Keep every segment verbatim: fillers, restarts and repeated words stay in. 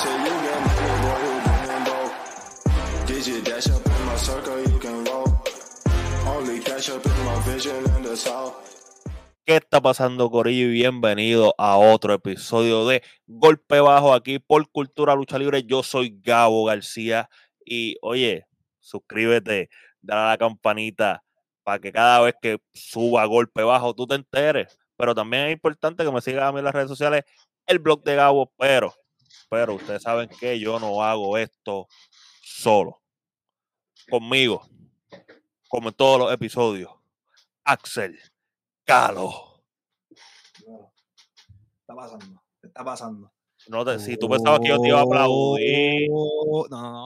say you got money, boy, who getting broke? Did you dash up in my circle, you can roll. Only cash up in my vision in the south. ¿Qué está pasando, Corillo? Y bienvenido a otro episodio de Golpe Bajo aquí por Cultura Lucha Libre. Yo soy Gabo García y oye, suscríbete, dale a la campanita para que cada vez que suba Golpe Bajo tú te enteres. Pero también es importante que me sigas a mí en las redes sociales, el blog de Gabo, pero, pero ustedes saben que yo no hago esto solo. Conmigo, como en todos los episodios, Axel Calo. Está pasando, está pasando. No te, si tú pensabas que yo te iba a aplaudir. No, no, no.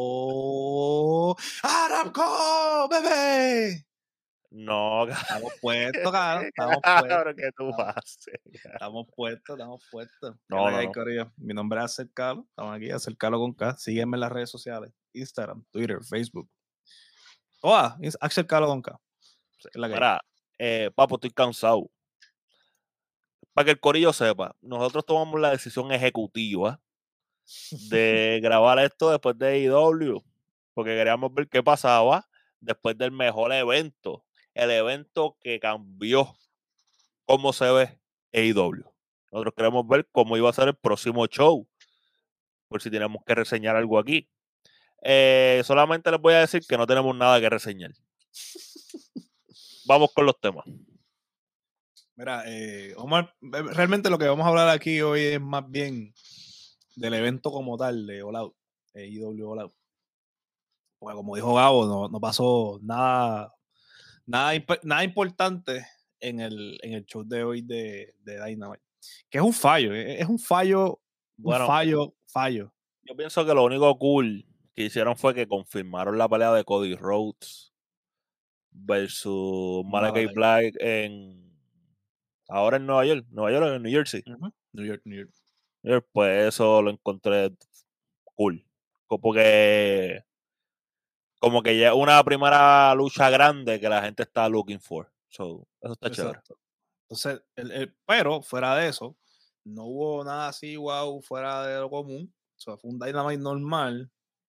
Oh, ¡Aramco, bebé! No, Estamos puestos, cabrón. Estamos cabrón, puestos. ¿qué tú Estamos, haces? estamos puestos, estamos puestos. No, no, hay, no. Corillo? Mi nombre es Acercalo. Estamos aquí, Acercalo con K. Sígueme en las redes sociales: Instagram, Twitter, Facebook. Todas, Acercalo con K. Es la que hay. Mira, eh, papo, estoy cansado. Para que el corillo sepa, nosotros tomamos la decisión ejecutiva de grabar esto después de A E W, porque queríamos ver qué pasaba después del mejor evento, el evento que cambió cómo se ve A E W. Nosotros queremos ver cómo iba a ser el próximo show, por si tenemos que reseñar algo aquí. Eh, solamente les voy a decir que no tenemos nada que reseñar. Vamos con los temas. Mira, eh, Omar, realmente lo que vamos a hablar aquí hoy es más bien del evento como tal de All Out, A E W All Out. Porque como dijo Gabo, no, no pasó nada, nada, imp nada importante en el, en el show de hoy de, de Dynamite. Que es un fallo, es un fallo, Bueno, un fallo, fallo. Yo pienso que lo único cool que hicieron fue que confirmaron la pelea de Cody Rhodes versus Malachi Black en ahora en Nueva York, Nueva York o en New Jersey. Uh-huh. New York, New York. Pues eso lo encontré cool. Porque como que ya es una primera lucha grande que la gente está looking for. So, eso está Exacto. chévere. Entonces, el, el, pero fuera de eso, no hubo nada así, wow, fuera de lo común. O sea, fue un Dynamite normal.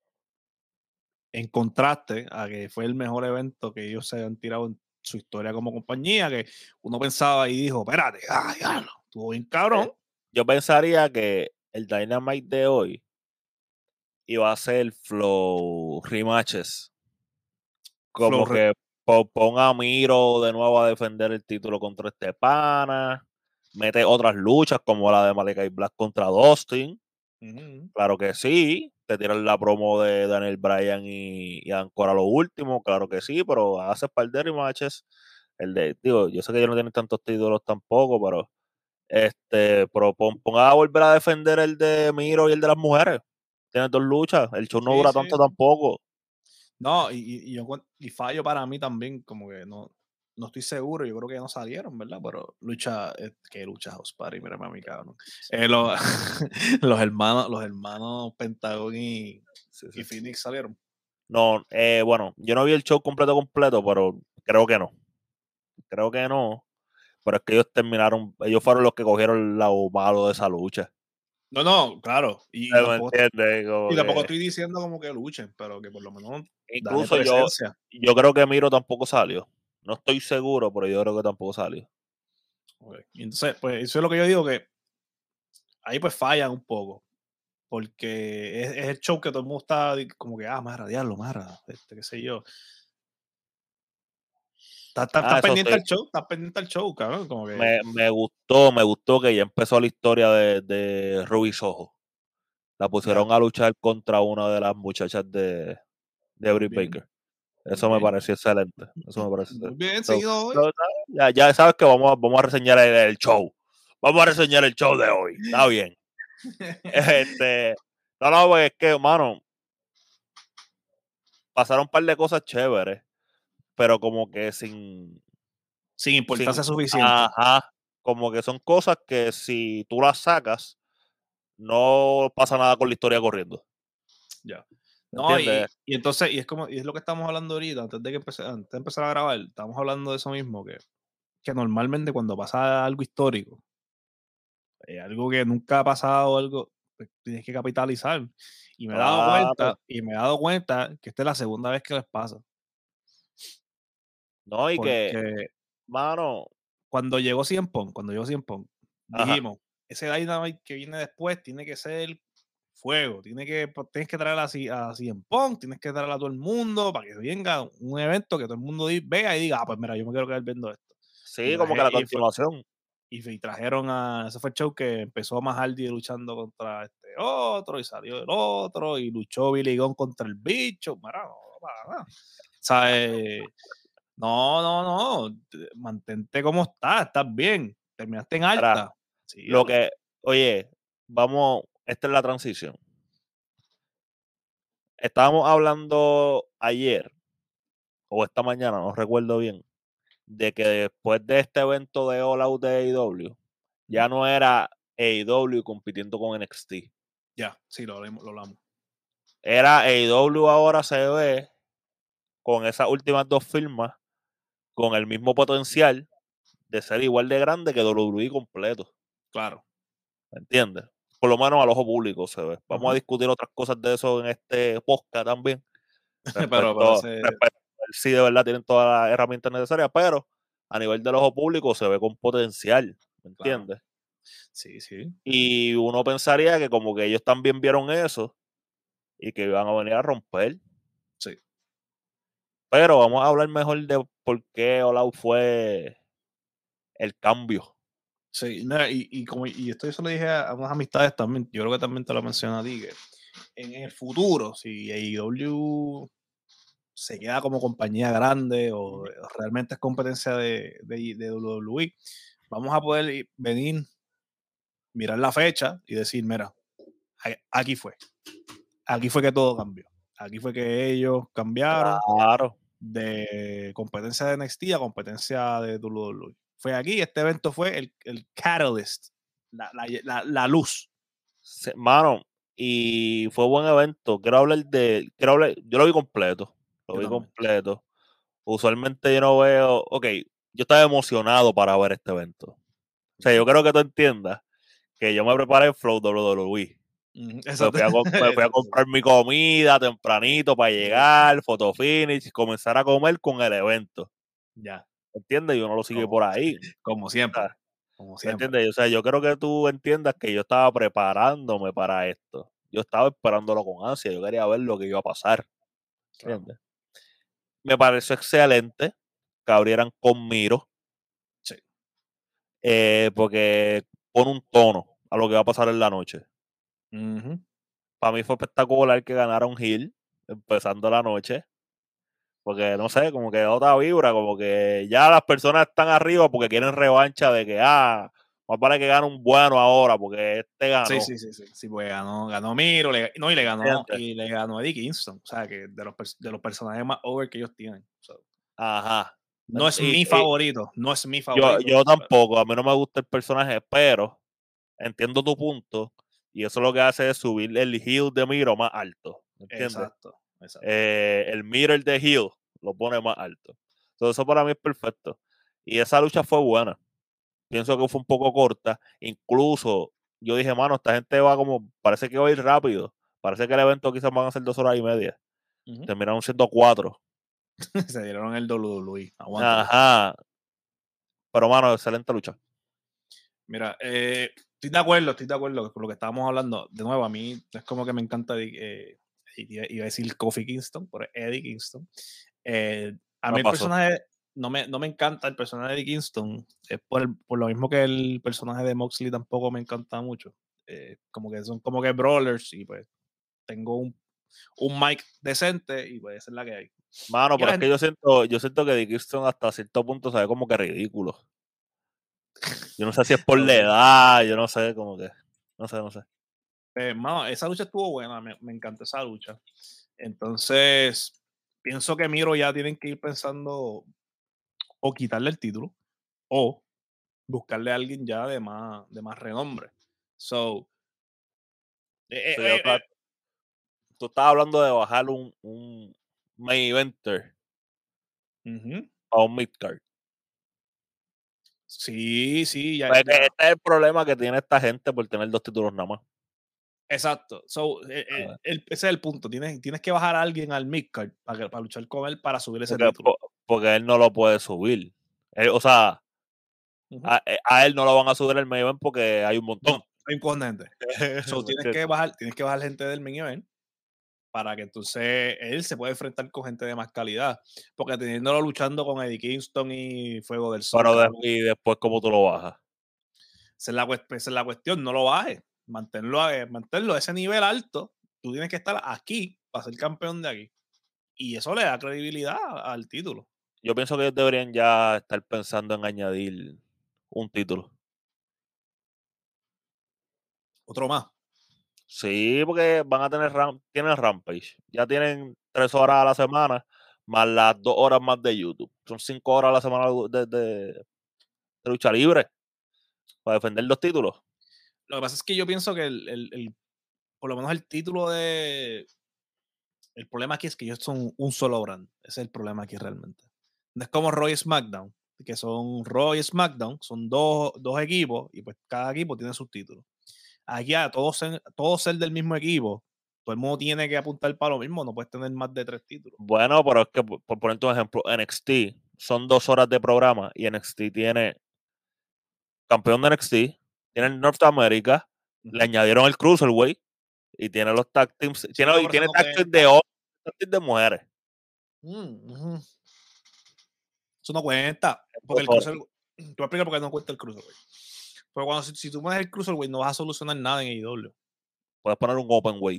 En contraste a que fue el mejor evento que ellos se han tirado en su historia como compañía, que uno pensaba y dijo, espérate, ay, ya, estuvo bien cabrón. Yo pensaría que el Dynamite de hoy iba a ser flow rematches. Como Flow que po ponga a Miro de nuevo a defender el título contra este pana. Mete otras luchas como la de Malachi Black contra Dustin. uh-huh. Claro que sí. Te tiran la promo de Daniel Bryan y, y Ancora lo último. Claro que sí, pero hace par de rematches. El de, digo, yo sé que ellos no tienen tantos títulos tampoco, pero este, pero pon, ponga a volver a defender el de Miro y el de las mujeres. Tienen dos luchas. El show no Sí, dura sí. tanto tampoco. No, y, y, yo, y fallo para mí también, como que no, no estoy seguro, yo creo que no salieron, ¿verdad? Pero lucha, eh, que lucha House Party, mírame a mi cabrón. Eh, los, los hermanos, los hermanos Pentagon y, Sí, sí. y Phoenix salieron. No, eh, bueno, yo no vi el show completo completo, pero creo que no. Creo que no. Pero es que ellos terminaron, ellos fueron los que cogieron el lado malo de esa lucha. No, no, claro. Y, y ¿Me tampoco, entiendes? Como y tampoco que... estoy diciendo como que luchen, pero que por lo menos dan Incluso yo, presencia. yo creo que Miro tampoco salió. No estoy seguro, pero yo creo que tampoco salió. Okay. Y entonces, pues eso es lo que yo digo, que ahí pues fallan un poco. Porque es, es el show que todo el mundo está como que, ah, más radiarlo, más este, qué sé yo. Estás está, Ah, está pendiente sí. al show, estás pendiente al show, cabrón. Como que... me, me gustó, me gustó que ya empezó la historia de, de Ruby Soho. La pusieron ya. a luchar contra una de las muchachas de, de Britt Baker. Eso me pareció excelente. Eso me pareció Muy excelente. bien, So, seguido hoy. so, ya, ya sabes que vamos a, vamos a reseñar el, el show. Vamos a reseñar el show de hoy. Está bien. este, no, no, pues es que, mano, pasaron un par de cosas chéveres, pero como que sin... Sin importancia sin, suficiente. Ajá. Como que son cosas que si tú las sacas, no pasa nada con la historia corriendo. Ya. No, y, ¿Entiendes? y entonces, y es como, y es lo que estamos hablando ahorita, antes de que empecé, antes de empezar a grabar, estamos hablando de eso mismo, que, que normalmente cuando pasa algo histórico, eh, algo que nunca ha pasado, algo, pues, tienes que capitalizar. Y me he dado Claro. cuenta, y me he dado cuenta que esta es la segunda vez que les pasa. No, y que, Porque mano, cuando llegó C M Punk, cuando llegó C M Punk, ajá, dijimos, ese Dynamite que viene después tiene que ser fuego, tiene que, pues, tienes que traer a, C- a C M Punk, tienes que traer a todo el mundo para que venga un evento que todo el mundo di- vea y diga, ah, pues mira, yo me quiero quedar viendo esto. Y, sí, como que traje, la y, fue- continuación. y, fue- y trajeron a, ese fue el show que empezó más Hardy luchando contra este otro y salió el otro y luchó Billy Gunn contra el bicho, mira, no, para nada. O sea, eh, no, no, no. t- Mantente como estás, estás bien. Terminaste en Ahora, alta. lo Síguelo. que, oye, vamos, esta es la transición. Estábamos hablando ayer, o esta mañana, no recuerdo bien, de que después de este evento de All Out de A E W, ya no era A E W compitiendo con N X T. Ya, sí, lo, hablamos- lo hablamos. Era A E W ahora se ve con esas últimas dos firmas, con el mismo potencial de ser igual de grande que W W E completo. Claro. ¿Me entiendes? Por lo menos al ojo público se ve. Vamos a Ujú. discutir otras cosas de eso en este podcast también. Pero, pero Respecto, ese. respecto a ver si de verdad tienen todas las herramientas necesarias, pero a nivel del ojo público se ve con potencial. ¿Me Claro. entiendes? Sí, sí. Y uno pensaría que como que ellos también vieron eso y que iban a venir a romper. Sí. Pero vamos a hablar mejor de por qué All Out fue el cambio. Sí. Mira, y, y como y esto yo se lo dije a, a unas amistades también, yo creo que también te lo mencioné a ti, que en el futuro, si A E W se queda como compañía grande o realmente es competencia de, de, de W W E, vamos a poder ir- venir, mirar la fecha y decir, mira, a- aquí fue. Aquí fue que todo cambió. Aquí fue que ellos cambiaron Claro. de competencia de N X T a competencia de W W E. Fue aquí, este evento fue el, el catalyst, la, la, la, la luz. Se- Mano, y fue buen evento. Quiero hablar de. Quiero hablar, yo lo vi completo. Lo Yo vi también. completo. Usualmente yo no veo. Ok, yo estaba emocionado para ver este evento. O sea, yo creo que tú entiendas que yo me preparé en Flow W W E. Ujú, Me exacto. fui, a, com- me fui a comprar mi comida tempranito para llegar, photo finish, comenzar a comer con el evento. Ya, ¿Entiendes? Y uno lo sigue como, por ahí. como O siempre. sea, Como ¿me siempre. entiendes? O sea, yo creo que tú entiendas que yo estaba preparándome para esto. Yo estaba esperándolo con ansia. Yo quería ver lo que iba a pasar. Claro. ¿Entiendes? Me pareció excelente que abrieran con Miro, Sí. eh, porque pone un tono a lo que va a pasar en la noche. Ujú. Para mí fue espectacular que ganara un Hill empezando la noche. Porque no sé, como que otra vibra, como que ya las personas están arriba porque quieren revancha de que, ah, más vale que gane un bueno ahora porque este Sí, ganó. sí, sí, sí. Sí, pues ganó, ganó Miro, le- no, y le ganó, ¿Entiendes? y le ganó Eddie Kingston. O sea, que de los, pers- de los personajes más over que ellos tienen. So, Ajá. no es Y, mi y favorito, no es mi yo, favorito. yo Pero, tampoco, a mí no me gusta el personaje, pero entiendo tu punto y eso lo que hace es subir el heel de Miro más alto. ¿Me entiendes? exacto, exacto. Eh, el mirror de heel lo pone más alto. Entonces, eso para mí es perfecto. Y esa lucha fue buena. Pienso que fue un poco corta. Incluso yo dije, mano, esta gente va como, parece que va a ir rápido. Parece que el evento quizás van a ser dos horas y media. Ujú. Terminaron siendo cuatro. Se dieron el W W E. Aguántalo. Ajá. Pero, mano, excelente lucha. Mira, eh, estoy de acuerdo, estoy de acuerdo con lo que estábamos hablando. De nuevo, a mí es como que me encanta, eh, iba iba a decir Kofi Kingston, pero Eddie Kingston. Eh, a mí Me el pasó. personaje, no me, no me encanta el personaje de Eddie Kingston, es por, el- por lo mismo que el personaje de Moxley tampoco me encanta mucho. Eh, como que son como que brawlers y pues tengo un, un mic decente y pues esa es la que hay. Mano, Y a pero la es que gente, yo siento, yo siento que Eddie Kingston hasta cierto punto se ve como que ridículo. Yo no sé si es por la ok. edad, yo no sé, como que. No sé, no sé. Eh, mano, esa lucha estuvo buena, me, me encantó esa lucha. Entonces, pienso que Miro ya tienen que ir pensando o quitarle el título o buscarle a alguien ya de más, de más renombre. So, eh, So, ya eh, tú, eh, tú estabas hablando de bajar un, un main eventer eh, ujú. a un midcard. Sí, sí, ya, Pues que ya. este es el problema que tiene esta gente por tener dos títulos nada más. Exacto. So, eh, eh, Ah, el- ese es el punto. Tienes, tienes que bajar a alguien al midcard para, que- para luchar con él para subir ese porque, título. po- porque él no lo puede subir. Él- o sea, Ujú. a, eh, a él no lo van a subir el main event porque hay un montón. No, es inconveniente. So, ¿Me tienes que entiendes? bajar, tienes que bajar gente del main event para que entonces él se pueda enfrentar con gente de más calidad. Porque teniéndolo luchando con Eddie Kingston y Fuego del Pero de- Zócalo, y después, ¿cómo tú lo bajas? esa es la, cuest- esa es la cuestión, no lo bajes. Manténlo, a- manténlo a ese nivel alto. Tú tienes que estar aquí para ser campeón de aquí. Y eso le da credibilidad al título. Yo pienso que ellos deberían ya estar pensando en añadir un título. Otro más. Sí, porque van a tener ram- tienen Rampage. Ya tienen tres horas a la semana, más las dos horas más de YouTube. Son cinco horas a la semana de, de- de lucha libre para defender los títulos. Lo que pasa es que yo pienso que el, el- el- por lo menos el título de... El problema aquí es que ellos son un solo brand. Ese es el problema aquí realmente. No es como Raw y SmackDown, que son Raw y SmackDown, son dos, dos equipos y pues cada equipo tiene sus títulos. Aquí a todos ser, todos ser del mismo equipo, todo el mundo tiene que apuntar para lo mismo, no puedes tener más de tres títulos. Bueno, pero es que, por por ponerte un ejemplo, N X T son dos horas de programa y N X T tiene campeón de N X T, tiene el North America, le Ujú. añadieron el Cruiserweight y tiene los tag teams, Sí, tiene, pero y por eso tiene no tag teams cuenta. de hombres, tag teams de mujeres. Mm, ujú. Eso no cuenta. Porque el Dos horas. cruiser. Te voy a explicar por qué no cuenta el cruiserweight. Pero cuando si, si tú pones el cruiserweight, no vas a solucionar nada en A E W. Puedes poner un open weight.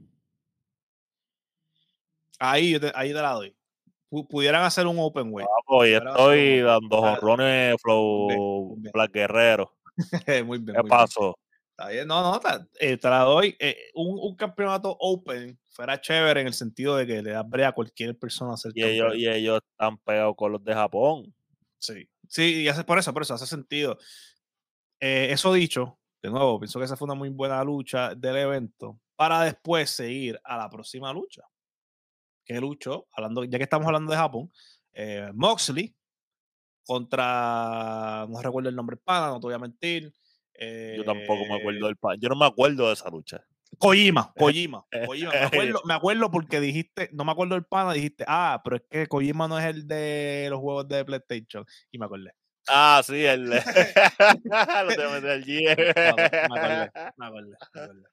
Ahí, yo te, ahí te la doy. Pu- pudieran hacer un open weight. Hoy Pudieran hacer un estoy open. dando Ah, jonrones muy bien, flow muy bien. Black Guerrero. muy bien, ¿Qué muy bien. pasó? Está bien, no, no, ta- eh, te la doy. Eh, un, un campeonato open fuera chévere en el sentido de que le da brea a cualquier persona a ser Y ellos, campeón. y ellos están pegados con los de Japón. Sí, sí, y hace, por eso, por eso hace sentido. Eh, eso dicho, de nuevo, pienso que esa fue una muy buena lucha del evento para después seguir a la próxima lucha. Que luchó, hablando, ya que estamos hablando de Japón, eh, Moxley contra, no recuerdo el nombre pana, no te voy a mentir. Yo tampoco me eh, acuerdo del pa- Yo no me acuerdo de esa lucha. Kojima, Kojima, Kojima, me acuerdo, me acuerdo porque dijiste, no me acuerdo del pana, dijiste, ah, pero es que Kojima no es el de los juegos de PlayStation. Y me acordé. Ah, sí, el. Los de Metal Me acordé, me acordé, Gear. me acordé, me acordé.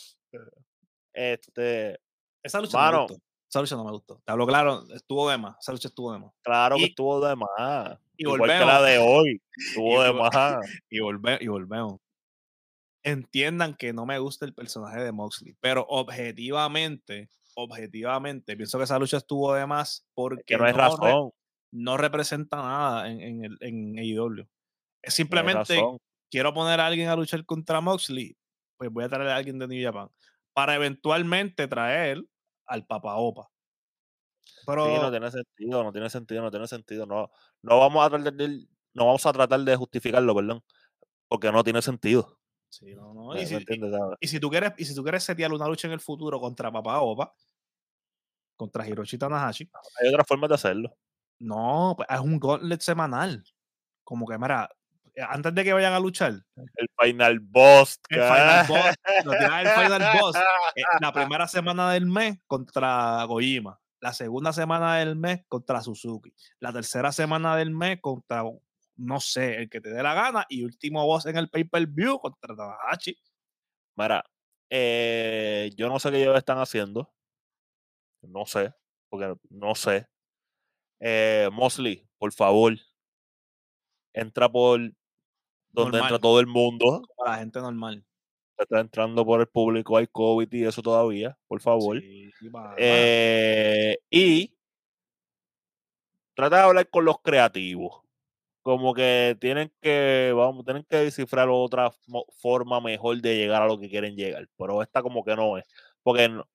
Este. Esa lucha no me Mano, gustó. Esa lucha no me gustó. Te hablo claro, estuvo de más. Esa lucha estuvo de más. claro que Y, estuvo de más. y Igual que la volvemos. de hoy. Y, Estuvo y, de vol- más. y volve- y volvemos. Entiendan que no me gusta el personaje de Moxley, pero objetivamente, objetivamente, pienso que esa lucha estuvo de más Es que porque no hay no, re- razón. no representa nada en, en, el, en A E W. Es No hay simplemente, razón. quiero poner a alguien a luchar contra Moxley, pues voy a traer a alguien de New Japan para eventualmente traer al Papa Opa. Sí, no Pero tiene sentido, no tiene sentido, no tiene sentido. No, no vamos a tratar de, no vamos a tratar de justificarlo, perdón. Porque no tiene sentido. sí, no, no. Y ¿Me, me si, y, entiendes? ¿Sabes? y si tú quieres, y si tú quieres setear una lucha en el futuro contra Papa Opa, contra Hiroshi Tanahashi, Hay otras formas de hacerlo. no, pues es un gauntlet semanal. Como que, mira, antes de que vayan a luchar, El Final Boss. el Final Boss, lo tiras el Final Boss, eh, la primera semana del mes contra Kojima, la segunda semana del mes contra Suzuki, la tercera semana del mes contra, no sé, el que te dé la gana, y último boss en el pay-per-view contra Tanahashi. Mira, eh, yo no sé qué ellos están haciendo. No sé, porque no sé. Eh, Mosley, por favor, entra por donde entra Normal, todo el mundo. para la gente normal. Está entrando por el público, hay COVID y eso todavía, por favor. Sí, mano. Eh, y trata de hablar con los creativos. Como que tienen que, vamos, tienen que descifrar otra mo- forma mejor de llegar a lo que quieren llegar. Pero esta como que no es. Porque no-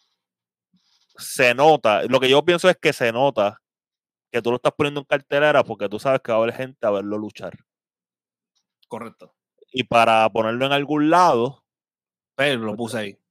se nota, lo que yo pienso es que se nota que tú lo estás poniendo en cartelera porque tú sabes que va a haber gente a verlo luchar. Correcto. Y para ponerlo en algún lado, Pero lo pues, puse ahí.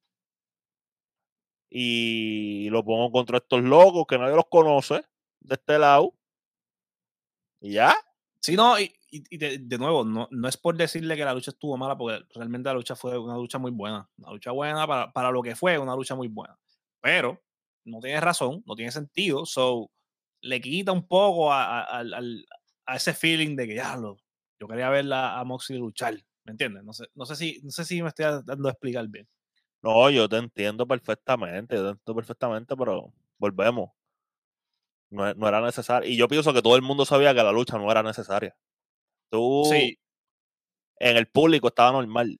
y lo pongo contra estos locos que nadie los conoce de este lado. Y ya. Sí, no, y, y, y de, de nuevo, no, no es por decirle que la lucha estuvo mala, porque realmente la lucha fue una lucha muy buena. Una lucha buena para, para lo que fue, una lucha muy buena. Pero no tiene razón, no tiene sentido. So, le quita un poco a, a, a, a ese feeling de que ya lo, yo quería ver a Moxley luchar. ¿Me entiendes? No sé, no sé si, no sé si me estoy dando a explicar bien. No, yo te entiendo perfectamente, yo te entiendo perfectamente, pero volvemos. No, no era necesario. Y yo pienso que todo el mundo sabía que la lucha no era necesaria. Tú, Sí. en el público estaba normal.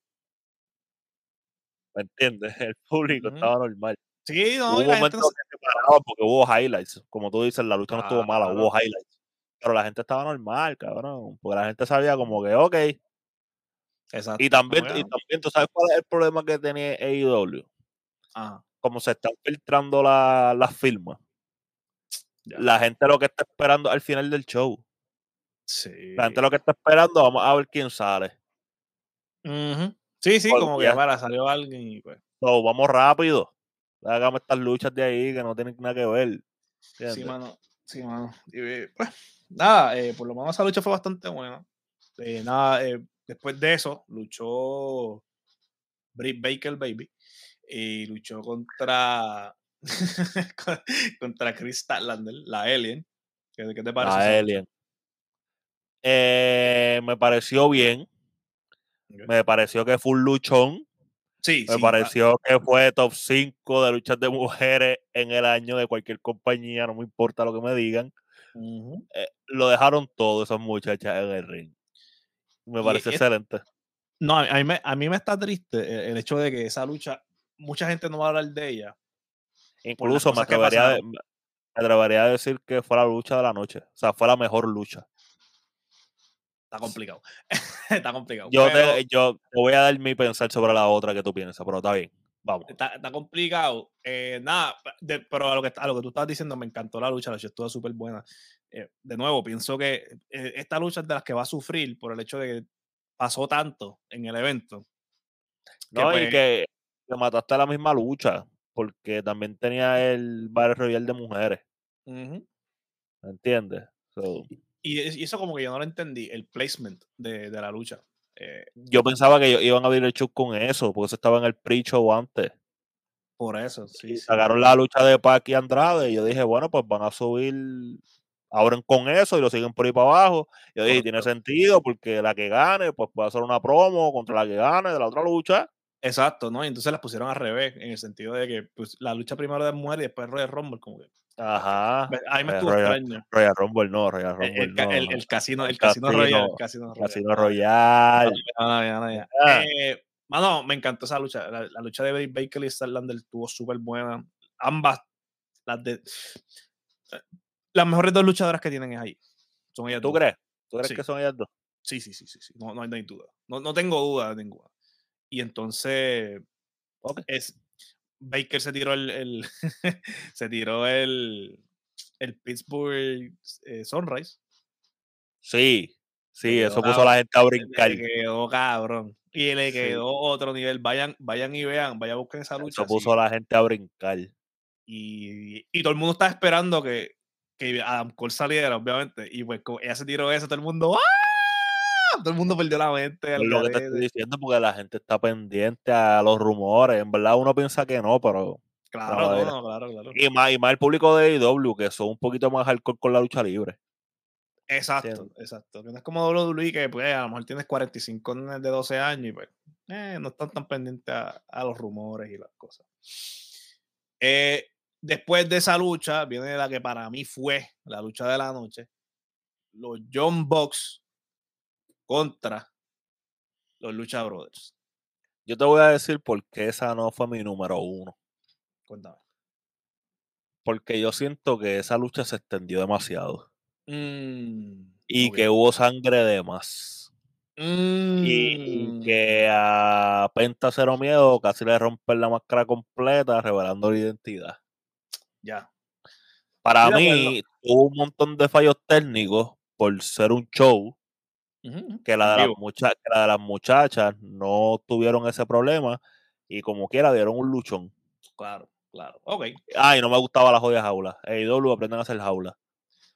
¿Me entiendes? El público Uh-huh. estaba normal. Sí, no, hubo y la gente momentos no se... que se paraban porque hubo highlights. Como tú dices, la lucha no estuvo mala, Claro. hubo highlights. Pero la gente estaba normal, cabrón. Porque la gente sabía como que, ok. Exacto. Y también, No, y también, ¿tú sabes cuál es el problema que tenía A E W? Ajá. Como se están filtrando la- las firmas. Ya. La gente lo que está esperando al final del show. Sí. La gente lo que está esperando, vamos a ver quién sale. Uh-huh. Sí, sí, Porque como que ya, para, salió alguien y pues. so, vamos rápido. Hágame estas luchas de ahí que no tienen nada que ver. ¿Entiendes? Sí, mano. Sí, mano. Y, eh, pues, nada, eh, por lo menos esa lucha fue bastante buena. Eh, nada, eh, después de eso, luchó Britt Baker, baby. Y luchó contra. contra Chris Statlander, la Alien. ¿Qué, qué te parece La esa lucha? Alien. Eh, me pareció bien. Okay. Me pareció que fue un luchón. Sí, Me sí. pareció pa que fue top cinco de luchas de mujeres en el año de cualquier compañía. No me importa lo que me digan. Uh-huh. Eh, lo dejaron todo esas muchachas en el ring. Me Y parece es, excelente. no, a mí, me, a mí me está triste el, el hecho de que esa lucha, mucha gente no va a hablar de ella. Por las Incluso me cosas que atrevería, pasaron. de, me atrevería a decir que fue la lucha de la noche. O sea, fue la mejor lucha. Está complicado. Está complicado. Yo Pero te, yo te voy a dar mi pensar sobre la otra que tú piensas, pero está bien. Vamos. está, está complicado. Eh, nada, de, pero a lo, que, a lo que tú estabas diciendo, me encantó la lucha. La lucha estuvo súper buena. Eh, de nuevo, pienso que eh, esta lucha es de las que va a sufrir por el hecho de que pasó tanto en el evento. Que No, y pues. que, que mataste la misma lucha, porque también tenía el Battle Royale de mujeres. Uh-huh. ¿Me entiendes? So, y, y eso como que yo no lo entendí, el placement de, de la lucha. Eh, yo pensaba que ellos iban a abrir el show con eso, porque eso estaba en el pre-show antes. por eso, sí, Y sí. sacaron la lucha de Pac y Andrade, y yo dije, bueno, pues van a subir, abren con eso y lo siguen por ahí para abajo. Yo dije, tiene sentido, porque la que gane, pues puede hacer una promo contra la que gane de la otra lucha. Exacto, ¿no? Y entonces las pusieron al revés, en el sentido de que pues, la lucha primero de mujer y después Royal Rumble, como que. Ajá. A mí me Eh, estuvo Royal, extraño. Royal Rumble no, Royal El, Rumble el, ca- no. el, el casino, El el casino Royal, el casino Royal. Casino Royal. Ah, ya, ya, ya. Ah, Eh, mano, me encantó esa lucha. La, la lucha de Britt Baker y Statlander estuvo súper buena. Ambas, las de. Las mejores dos luchadoras que tienen es ahí. Son ellas ¿Tú dos. crees? ¿Tú crees Sí, que son ellas dos? sí, sí, sí, sí, sí. No, no hay, no hay duda. No, no tengo duda ninguna. Y entonces Ok. es Baker se tiró el, el se tiró el, el Pittsburgh eh, Sunrise. Sí, Le sí, quedó eso puso a cabrón. la gente a brincar. Le quedó cabrón. Y le Sí, quedó otro nivel. Vayan, vayan y vean, vayan a buscar esa lucha. eso puso a Sí. la gente a brincar. Y, y todo el mundo estaba esperando que, que Adam Cole saliera, obviamente. Y pues como ella se tiró eso, todo el mundo ¡ah! Todo el mundo perdió la mente Es al lo que te estoy garete. diciendo porque la gente está pendiente a los rumores. En verdad uno piensa que no, pero la Claro, no, mayoría- no, claro, claro. Y más, y más el público de A E W, que son un poquito más hardcore con la lucha libre. Exacto, ¿Entiendes? exacto. Que no es como W W E que pues a lo mejor tienes cuarenta y cinco nenes de doce años y pues eh, no están tan pendientes a, a los rumores y las cosas. Eh, después de esa lucha viene la que para mí fue la lucha de la noche. Los Young Bucks contra los Lucha Brothers. Yo te voy a decir por qué esa no fue mi número uno. Cuéntame. Porque yo siento que esa lucha se extendió demasiado. Mm, Y okay. que hubo sangre de más. Y, y Mm. que a Penta Cero Miedo casi le rompen la máscara completa, revelando la identidad. Ya. Para Sí, de acuerdo. mí, hubo un montón de fallos técnicos por ser un show. Uh-huh. Que la, En de las vivo. mucha- que la de las muchachas no tuvieron ese problema. Y como quiera, dieron un luchón. Claro, claro. Ok. Ay, no me gustaba la jodida jaula. A E W aprenden a hacer jaula.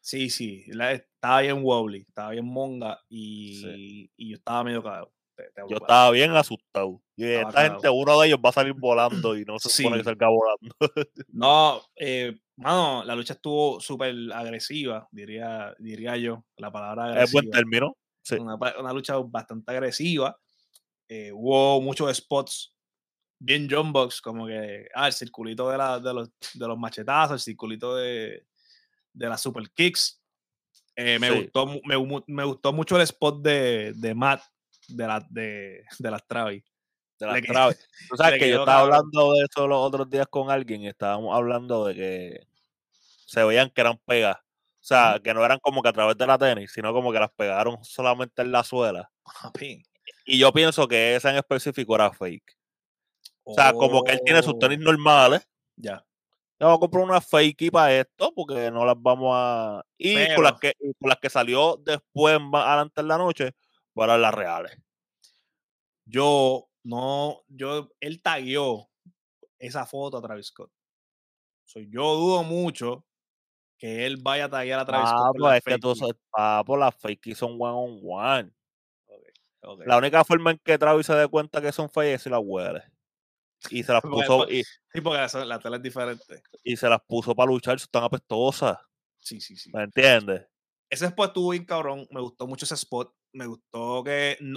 Sí, sí, la- estaba bien wobbly, estaba bien monga y, Sí. y yo estaba medio cagado. Te, te Yo hablo claro. estaba bien asustado. Y Estaba esta gente, cagado. uno de ellos va a salir volando y no se supone que Sí, salga volando. no, eh, mano, la lucha estuvo súper agresiva, diría, diría yo, la palabra Es buen agresiva. término. Sí. Una, pa- una lucha bastante agresiva. Eh, hubo muchos spots bien Box, como que, ah, el circulito de, la, de, los, de los machetazos, el circulito de, de las super kicks. Eh, me, Sí. gustó, mu- me, mu- me gustó mucho el spot de, de Matt, de, la, de, de las Travis. De Le, las que- traves. Tú sabes le que yo quedó estaba cabrón. hablando de eso los otros días con alguien y estábamos hablando de que se veían que eran pegas. O sea, Ujú. que no eran como que a través de la tenis, sino como que las pegaron solamente en la suela. Papi. Y yo pienso que esa en específico era fake. O sea, como que él tiene sus tenis Oh, normales. ya. Yo voy a comprar una fake para esto porque no las vamos a. Y con las Pero que, y con las que salió después, más adelante en la noche, fueron las reales. yo no, yo, él tagueó esa foto a Travis Scott. So, yo dudo mucho que él vaya a taguear a Travis Scott Ah, con la pues es que fake tú key. sabes, ah, pues las fake son one on one. Okay, okay. La única forma en que Travis se dé cuenta que son fake es si las huele. Y se las Porque- puso, pues, y, sí, porque la, la tela es diferente. y se las puso para luchar, están apestosas. Sí, sí, sí. ¿Me entiendes? Ese spot estuvo bien cabrón. Me gustó mucho ese spot. Me gustó que. No,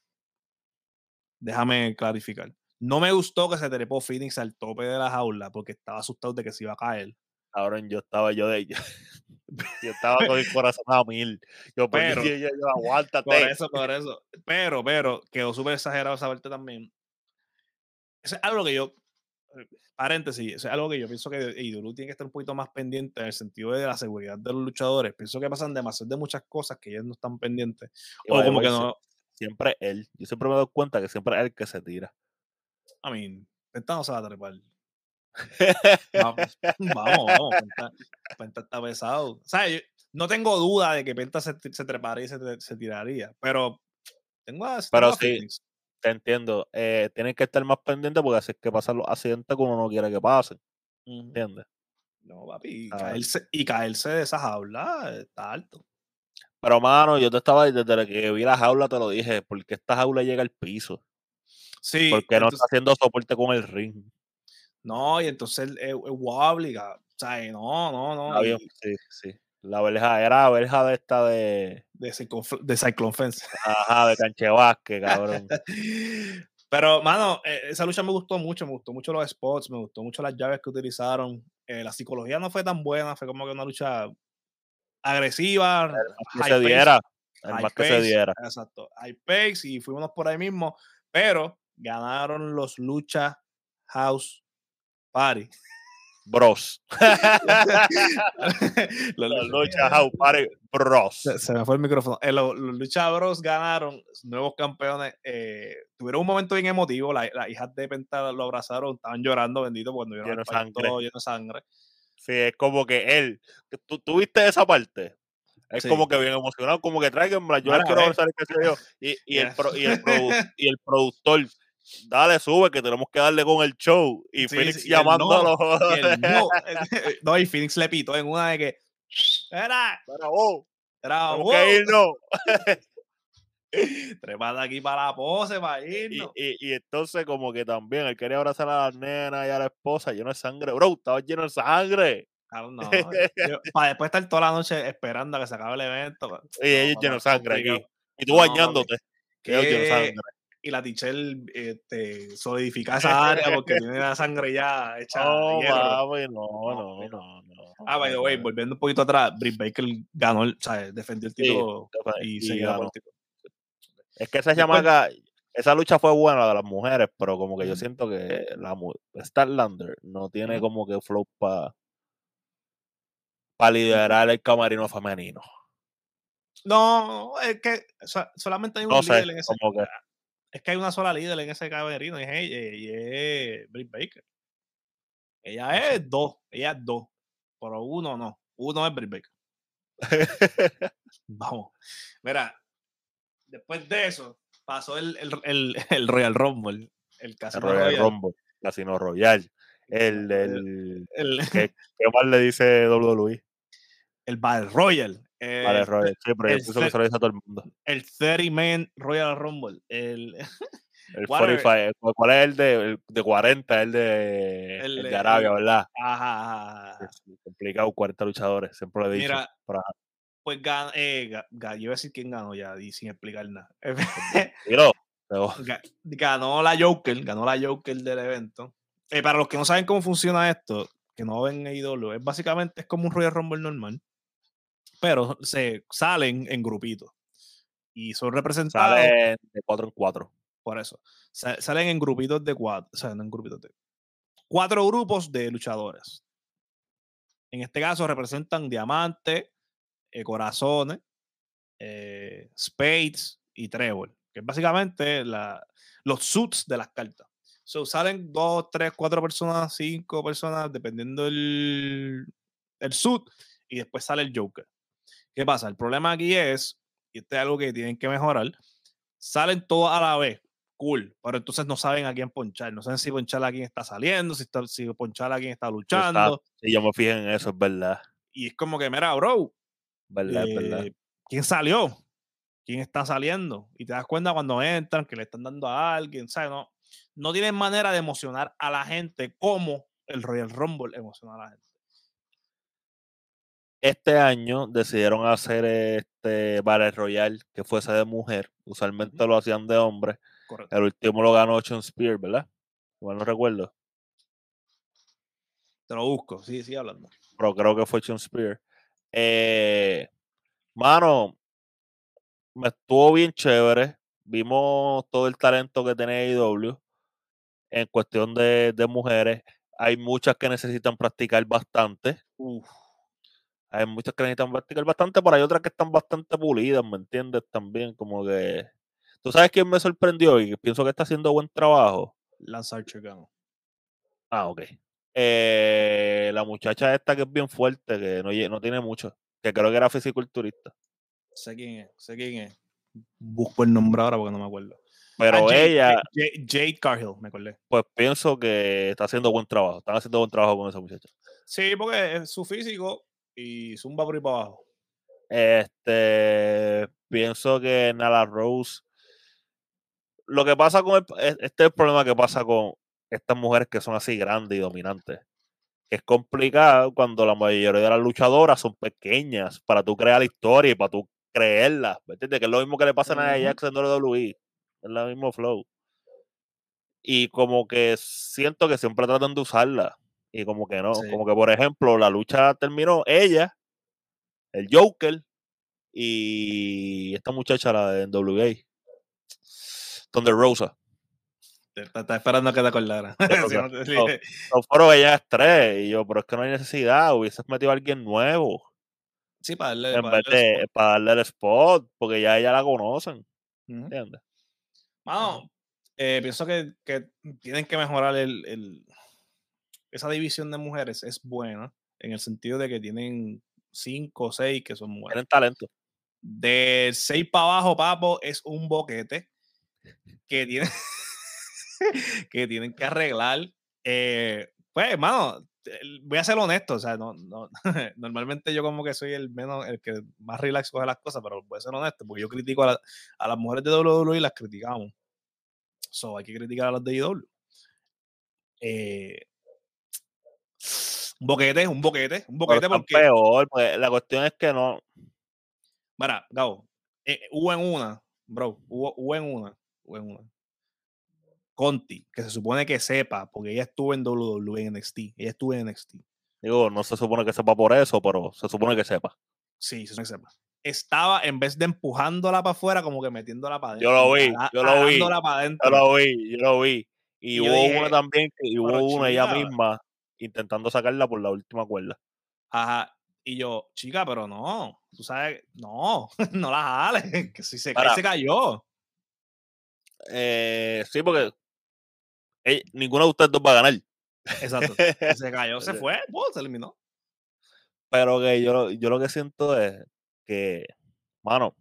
déjame clarificar. No me gustó que se trepó Phoenix al tope de la jaula porque estaba asustado de que se iba a caer. Cabrón, yo estaba yo de ella. Yo estaba con el corazón a mil. Yo por Pero, Dios, yo, yo, por aguántate. eso, por eso. Pero, pero, quedó súper exagerado esa parte también. Eso es algo que yo. Paréntesis, eso es algo que yo pienso que I W tiene que estar un poquito más pendiente en el sentido de la seguridad de los luchadores. Pienso que pasan demasiado de muchas cosas que ellos no están pendientes. Y O by the como way, que sie- no. siempre él. Yo siempre me doy cuenta que siempre es él que se tira. I mean, Penta no se va a trepar. Vamos, vamos, vamos. Penta, Penta está pesado. O sea, yo no tengo duda de que Penta se, se treparía y se, se tiraría, pero tengo a, tengo Pero a sí, Phoenix. te entiendo. Eh, tienen que estar más pendientes porque así es que pasan los accidentes que uno no quiere que pasen. Ujú. ¿Entiendes? No, papi, y A ver. caerse, y caerse de esa jaula está alto. Pero, mano, yo te estaba desde que vi la jaula, te lo dije, porque esta jaula llega al piso. Sí, Porque no está entonces, haciendo soporte con el ring. no, y entonces es, es wobbly, o sea, no, no, no, Está bien, y sí, sí. La verja era la verja de esta de. de, Cyclone- de Cyclone Fence. Ajá, de Canche Vázquez, cabrón. Pero, mano, eh, esa lucha me gustó mucho, me gustó mucho los spots, me gustó mucho las llaves que utilizaron. Eh, la psicología no fue tan buena, fue como que una lucha agresiva, Más que high se pace, diera. El high más que se pace, diera. exacto, high pace, y fuimos por ahí mismo, pero ganaron los Lucha House Party. Bros. los, Los Lucha House Party Bros. se, se, me fue el micrófono. Eh, los, los Lucha Bros ganaron, nuevos campeones. Eh, tuvieron un momento bien emotivo. Las la hijas de Penta lo abrazaron, estaban llorando, bendito, cuando vieron Lleno el de país sangre. todo lleno de sangre. Sí, es como que él. ¿Tú, tú viste esa parte? Es Sí. como que bien emocionado, como que tráiganmela, yo Mira, la quiero ve. abrazar, qué sé yo. Y, y, Yeah. el pro, y, el produ, y el productor, dale, sube, que tenemos que darle con el show. Y Sí, Phoenix sí, y llamándolo. No, y el no. No, y Phoenix le pitó en una de que. Era, Pero, wow, era, tenemos wow. que irnos. Trepada aquí para la pose, para irnos. Y, y, y entonces, como que también él quería abrazar a la nena y a la esposa lleno de sangre. Bro, estaba lleno de sangre. Claro, no. Yo, para después estar toda la noche esperando a que se acabe el evento. Y No, ellos lleno de sangre complicado. aquí. Y tú No, bañándote. papi. Ellos lleno de Que, sangre. y la teacher este, solidifica esa área porque tiene la sangre ya hecha No, hierro. papi, no, No, no, papi, no. no, no. Ah, by the way, volviendo un poquito atrás, Britt Baker ganó, el, o sea, defendió el Sí, título y, y se quedó por ganó. el título. Es que esa Después, chamaca, esa lucha fue buena, la de las mujeres, pero como que yo Ujú. siento que la Statlander no tiene Ujú. como que flow para pa liderar el camarino femenino. No, es que o sea, solamente hay un No sé, líder en ese. como que Es que hay una sola líder en ese camerino y es ella, y es Britt Baker. Ella no sé. es dos, ella es dos, pero uno no. Uno es Britt Baker. Vamos. Mira, después de eso pasó el, el, el, el Royal Rumble, el El Casino Royal Royal. Rumble, Casino Royal, el, El, el, el, ¿qué, qué más le dice W W E? el Battle Royale. Vale, El, Roy, sí, pero yo el, pienso que se lo dice a todo el mundo. el thirty man Royal Rumble. El, El whatever, cuarenta y cinco, ¿cuál es el de, el de cuarenta? El de, el, el de Arabia, el- ¿verdad? ajá, ajá, ajá. Es complicado, cuarenta luchadores, siempre lo he dicho. Mira, pero, ajá, pues gan- eh, ga- ga- yo iba a decir quién ganó ya, y sin explicar nada. dilo, pero, Ga- ganó la Joker, ganó la Joker del evento. Eh, para los que no saben cómo funciona esto, que no ven A E W, es básicamente es como un Royal Rumble normal, pero se salen en grupitos y son representados sale de cuatro en cuatro. por eso. Sa- salen en grupitos de cuatro, o sea, no en grupitos de cuatro grupos de luchadores. En este caso representan diamantes, eh, corazones, eh, spades y trébol, que es básicamente la, los suits de las cartas. So, salen dos, tres, cuatro personas, cinco personas, dependiendo el, el suit, y después sale el Joker. ¿Qué pasa? El problema aquí es, y este es algo que tienen que mejorar, salen todos a la vez, cool, pero entonces no saben a quién ponchar, no saben si ponchar a quién está saliendo, si, está, si ponchar a quién está luchando. Si yo me fijo en eso, es verdad. Y es como que, mira, bro, Verdad, es verdad. eh, ¿quién salió? ¿Quién está saliendo? Y te das cuenta cuando entran que le están dando a alguien, ¿sabes? No, no tienen manera de emocionar a la gente como el Royal Rumble emociona a la gente. Este año decidieron hacer este Battle Royale que fuese de mujer. Usualmente Ujú. lo hacían de hombre. Correcto. El último lo ganó Sean Spears, ¿verdad? Igual no recuerdo. Te lo busco, sí, sí, hablando. Pero creo que fue Sean Spears. Eh, mano, me estuvo bien chévere. Vimos todo el talento que tiene A E W en cuestión de, de mujeres. Hay muchas que necesitan practicar bastante. Uf. Hay muchas que necesitan practicar bastante, pero hay otras que están bastante pulidas, ¿me entiendes? También, como que. ¿Tú sabes quién me sorprendió y pienso que está haciendo buen trabajo? Lance Archer ganó. Ah, ok. Eh, la muchacha esta que es bien fuerte, que no, lle- no tiene mucho, que creo que era fisiculturista. Sé quién es, sé quién es. Busco el nombre ahora porque no me acuerdo. Pero ah, Jade, ella, Jade, Jade Cargill, me acordé. pues pienso que está haciendo buen trabajo. Están haciendo buen trabajo con esa muchacha. Sí, porque es su físico y zumba por ahí para abajo. Este, pienso que Nala Rose. Lo que pasa con el, este es el problema que pasa con estas mujeres que son así grandes y dominantes. Que es complicado cuando la mayoría de las luchadoras son pequeñas para tú crear la historia y para tú creerla. ¿Me entiendes? Que es lo mismo que le pasa a Nia Jax en W W E. Es el mismo flow. Y como que siento que siempre tratan de usarla. Y como que no. Sí. Como que, por ejemplo, la lucha terminó ella, el Joker y esta muchacha, la de W W E. Thunder Rosa. Está esperando a que te acordara. Sí, no te- No, no fueron ellas tres. Y yo, pero es que no hay necesidad. Hubieses metido a alguien nuevo. sí, para darle, En para vez darle el spot. de para darle el spot, porque ya ella la conocen. Ujú. ¿Entiendes? Mano, eh, pienso que, que tienen que mejorar el, el- esa división de mujeres es buena en el sentido de que tienen cinco o seis que son buenas. Tienen talento. De seis para abajo, papo, es un boquete que tienen que tienen que arreglar. Eh, pues, hermano, voy a ser honesto, o sea, no, no, normalmente yo como que soy el menos, el que más relax coge las cosas, pero voy a ser honesto, porque yo critico a, la- a las mujeres de W W E y las criticamos. So, hay que criticar a las de I W. Eh, un boquete, un boquete, un Pero boquete están porque, peor. Pues, la cuestión es que no. mira, Gabo, eh, hubo en una, bro, hubo, hubo en una, hubo en una. Conti, que se supone que sepa, porque ella estuvo en W W E, en N X T, ella estuvo en N X T. Digo, no se supone que sepa por eso, pero se supone que sepa. Sí, se supone que sepa. Estaba, en vez de empujándola para afuera, como que metiéndola para adentro. Yo lo vi, yo lo vi, para yo adentro. lo vi, yo lo vi. Y, Y yo hubo dije, una también, que, y pero hubo una ella chica, misma intentando sacarla por la última cuerda. ajá. Y yo, chica, pero no, tú sabes, no, no la jales, que si se cae, Para, se cayó. eh, sí, porque eh, ninguno de ustedes dos va a ganar. Exacto. Si se cayó, se fue, pues, se eliminó. Pero que yo, lo- yo lo que siento es que, mano,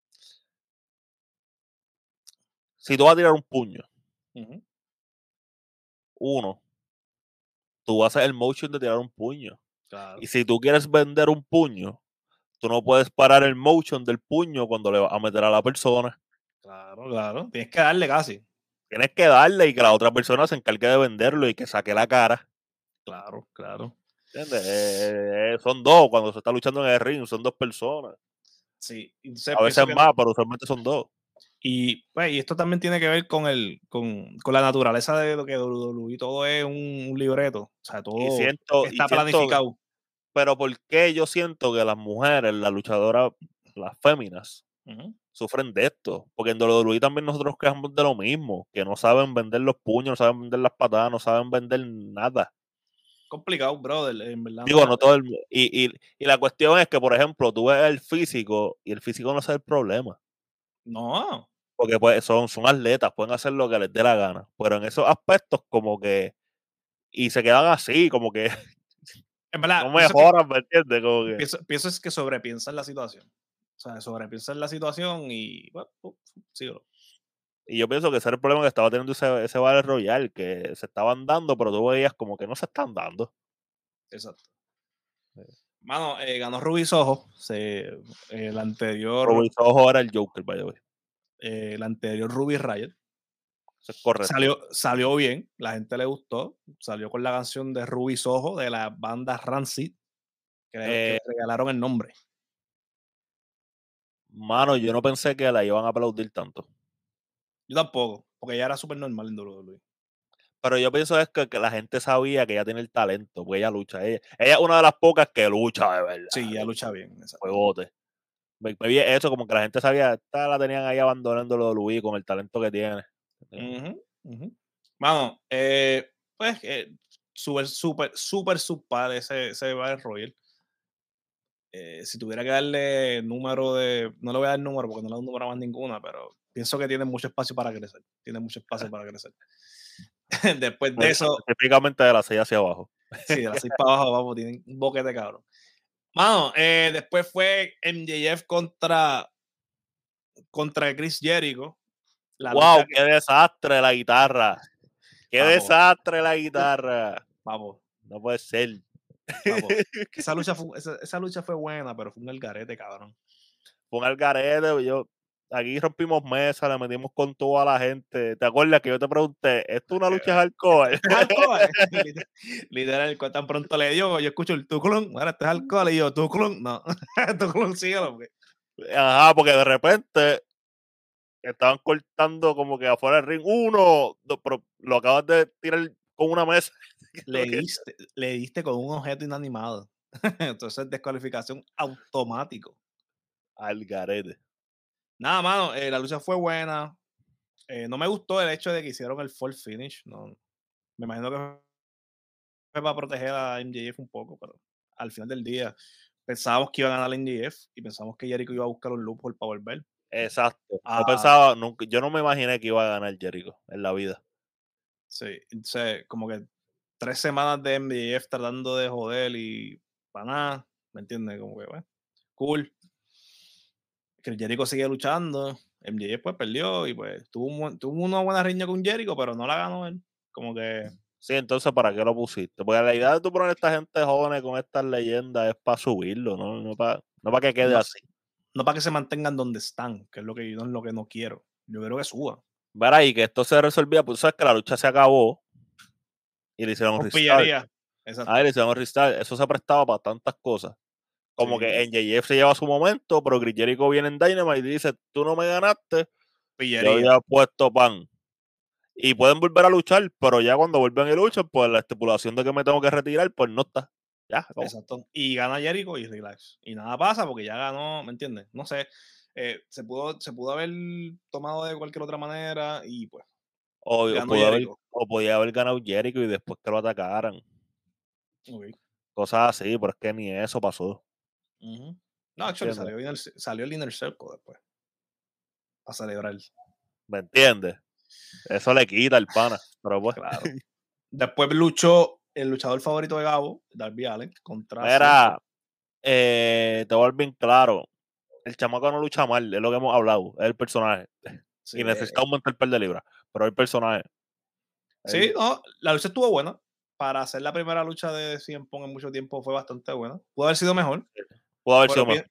si tú vas a tirar un puño, Ujú. uno, tú vas a hacer el motion de tirar un puño. Claro. Y si tú quieres vender un puño, tú no puedes parar el motion del puño cuando le vas a meter a la persona. Claro, claro. Tienes que darle casi. Tienes que darle y que la otra persona se encargue de venderlo y que saque la cara. Claro, claro. ¿Entiendes? Eh, eh, son dos cuando se está luchando en el ring, son dos personas. Sí. Entonces, A veces pienso que más, no- pero usualmente son dos. Y, pues, y esto también tiene que ver con el con, con la naturaleza de lo que W W E todo es un, un libreto. O sea, Y todo siento, y está siento, planificado. pero ¿por qué yo siento que las mujeres, las luchadoras, las féminas, Ujú. sufren de esto? Porque en W W E también nosotros quejamos de lo mismo, que no saben vender los puños, no saben vender las patadas, no saben vender nada. Complicado, brother. En verdad, Digo, no. no todo el mu- y, y, y la cuestión es que, por ejemplo, tú ves el físico y el físico no es el problema. No. Porque pues son, son atletas, pueden hacer lo que les dé la gana. Pero en esos aspectos como que, y se quedan así, como que En verdad, no pienso que mejoran, ¿me entiendes? Como que, pienso, pienso es que sobrepiensan la situación. O sea, sobrepiensan la situación y bueno, pu- pu- síguelo. y yo pienso que ese era el problema que estaba teniendo ese, ese Battle Royale, que se estaban dando, pero tú veías como que no se están dando. Exacto. Mano, eh, ganó Ruby Soho. Se, el anterior, Ruby Soho era el Joker, by the way. eh, el anterior Ruby Riot. Eso es correcto. Salió, salió bien, la gente le gustó. Salió con la canción de Ruby Soho de la banda Rancid, que, le, que Eh, le regalaron el nombre. Mano, yo no pensé que la iban a aplaudir tanto. Yo tampoco, porque ella era súper normal en W W E. Pero yo pienso es que, que la gente sabía que ella tiene el talento, porque ella lucha. Ella, ella es una de las pocas que lucha de verdad. Sí, ella lucha bien. Exacto. Juegote. Me, me vi eso, como que la gente sabía, esta la tenían ahí abandonando lo de Luis con el talento que tiene. Ujú, ujú. Mano, eh, pues eh, súper, súper, súper subpar ese, ese Battle Royale. Eh, si tuviera que darle número de. No le voy a dar número porque no le doy número a más ninguna, pero pienso que tiene mucho espacio para crecer. Tiene mucho espacio para crecer. Después de eso, Específicamente de la seis hacia abajo. sí, de las seis para abajo, vamos, tienen un boquete cabrón. Mano, eh, después fue M J F contra, contra Chris Jericho. La ¡Wow! lucha que, ¡Qué desastre la guitarra! ¡Qué vamos, desastre la guitarra! vamos, No puede ser. vamos. Que esa lucha fue, esa, esa lucha fue buena, pero fue un algarete, cabrón. Pon al garete, yo. Aquí rompimos mesa, le metimos con toda la gente. ¿Te acuerdas que yo te pregunté, ¿esto es una lucha de alcohol? Esto es alcohol. Literal, literal, cu- tan pronto le dio, yo escucho el tuclón, ahora esto es alcohol, y yo, tuclón, no, tuclón, síguelo, porque Ajá, porque de repente estaban cortando como que afuera del ring. Uno, dos, pero lo acabas de tirar con una mesa. le diste, le diste con un objeto inanimado. Entonces, descualificación automático. Al garete. Nada, mano, eh, la lucha fue buena. Eh, no me gustó el hecho de que hicieron el full finish. No, me imagino que fue para proteger a M J F un poco, pero al final del día pensábamos que iba a ganar la M J F y pensábamos que Jericho iba a buscar un loophole para volver. Exacto. Ah, No pensaba, nunca, yo no me imaginé que iba a ganar Jericho en la vida. sí, entonces, como que tres semanas de M J F tratando de joder y para nada, ¿me entiendes? Como que, bueno, cool. Que el Jericho sigue luchando, M J F pues perdió y pues tuvo, un buen- tuvo una buena riña con Jericho, pero no la ganó él. Como que, Sí, entonces, ¿para qué lo pusiste? Porque la idea de tú poner a esta gente joven con estas leyendas es para subirlo, ¿no? No para no pa que quede no, así. no para que se mantengan donde están, que es lo que yo, lo que no quiero. Yo quiero que suba. Verá, y que esto se resolvía, pues sabes que la lucha se acabó y le hicieron un Con restart. pillería. Exacto. Ah, le hicieron un restart. Eso se prestaba para tantas cosas. Como Sí. que en J F se lleva su momento, pero Chris Jericho viene en Dynamite y dice, tú no me ganaste, yo Pillería. había puesto pan. Y pueden volver a luchar, pero ya cuando vuelven y luchan, pues la estipulación de que me tengo que retirar, pues no está. Ya, acabó. Exacto. Y gana Jericho y relax. Y nada pasa porque ya ganó, ¿me entiendes? No sé. Eh, se, pudo, se pudo haber tomado de cualquier otra manera y pues O, o, ganó pudo haber, Jericho. o podía haber ganado Jericho y después que lo atacaran. Okay. Cosas así, pero es que ni eso pasó. Uh-huh. No, actually, salió, inner, salió el Inner Circle después. A celebrar. ¿Me entiendes? Eso le quita el pana. Pero pues. Claro. Después luchó el luchador favorito de Gabo, Darby Allin, contra. Mira, eh, te voy a ver bien claro. El chamaco no lucha mal, es lo que hemos hablado. Es el personaje. Sí, Y necesita eh, aumentar el par de libras. Pero el personaje. sí, Él, no, la lucha estuvo buena. Para hacer la primera lucha de C M Punk en mucho tiempo fue bastante buena. Pudo haber sido mejor. pudo haber Pero sido pi mejor.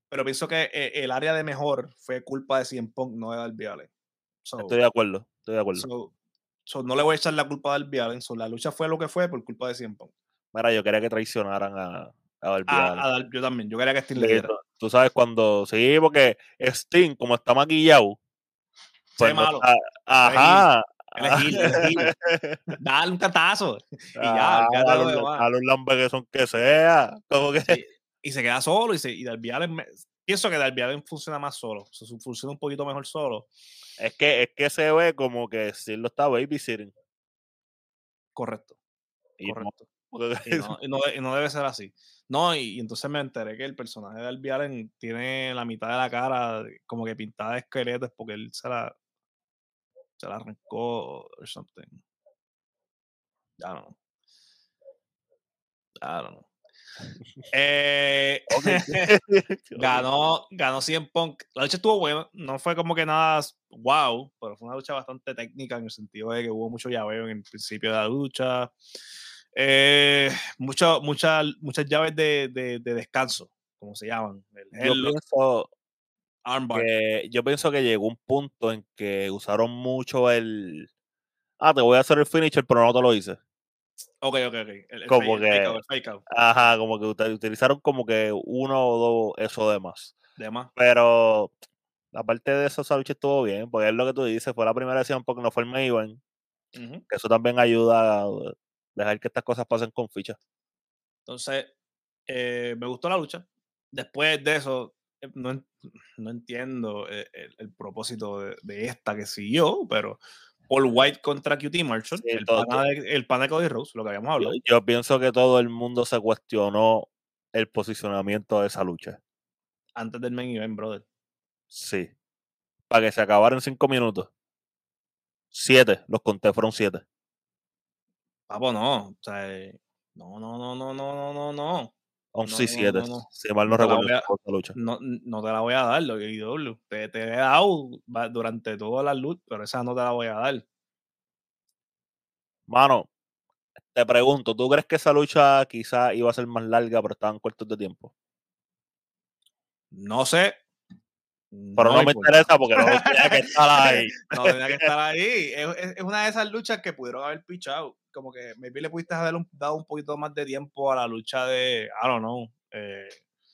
pero pienso que eh, el área de mejor fue culpa de C M Punk, no de Darby Allin. So, Estoy de acuerdo, estoy de acuerdo. so, so, no le voy a echar la culpa a Darby Allin. So, la lucha fue lo que fue por culpa de C M Punk. Mira, yo quería que traicionaran a, a Darby A, Allin. a Dar- yo también, yo quería que Sting le Sí, diera. tú, tú sabes cuando, sí, porque Sting, como está maquillado, Se pues ve no malo. está, Él es heel. ajá. Él es heel, él es heel. Dale un cantazo. Y ya, Ah, olvídate a de lo los, demás. a los lambe que son que sea. Como que, Sí, y se queda solo y, se, y Darby Allin me- pienso que Darby Allin funciona más solo, o sea, su- funciona un poquito mejor solo. es que, es que se ve como que sí lo está babysitting. Correcto, Y no, correcto. Y no, y no, y no debe ser así. No, y, y entonces me enteré que el personaje de Darby Allin tiene la mitad de la cara como que pintada de esqueletos porque él se la, se la arrancó o something. Ya no, ya no. Eh, ok. ganó, ganó C M Punk. La lucha estuvo buena, no fue como que nada wow, pero fue una lucha bastante técnica en el sentido de que hubo mucho llaveo en el principio de la lucha. Eh, mucho, mucha, muchas llaves de, de, de descanso, como se llaman. El Yo headlock, pienso armbar. que yo pienso que llegó un punto en que usaron mucho el ah, te voy a hacer el finisher, pero no te lo hice. Ok, ok, ok. El, el, Como fake, el fake que, out, el fake out. ajá, como que util- utilizaron como que uno o dos eso de más. De más. Pero aparte de eso, esa lucha estuvo bien, porque es lo que tú dices, fue la primera decisión porque no fue el main event, Uh-huh. que eso también ayuda a dejar que estas cosas pasen con ficha. Entonces, eh, me gustó la lucha. Después de eso, eh, no, en- no entiendo eh, el, el propósito de, de esta que siguió, pero Paul White contra Q T Marshall, Sí, el todo- pana de, el pana de Cody Rhodes, lo que habíamos yo, hablado. yo pienso que todo el mundo se cuestionó el posicionamiento de esa lucha. Antes del main event, brother. Sí. Para que se acabara en cinco minutos. Siete, los conté, fueron siete. Papo, no. O sea, eh, no, no, no, no, no, no, no, no. Once No, y no, siete, no, no. si mal no No te la recuerdo voy a, esa lucha. no, no te la voy a dar, lo que I W. Te, te he dado va- durante toda la lucha, pero esa no te la voy a dar. Mano, te pregunto, ¿tú crees que esa lucha quizá iba a ser más larga, pero estaban cortos de tiempo? No sé. Pero No no me me importa. interesa porque no tenía que estar ahí. No tenía que estar ahí. Es, es- es una de esas luchas que pudieron haber pichado. Como que maybe le pudiste haber un- dado un poquito más de tiempo a la lucha de, I don't know, eh,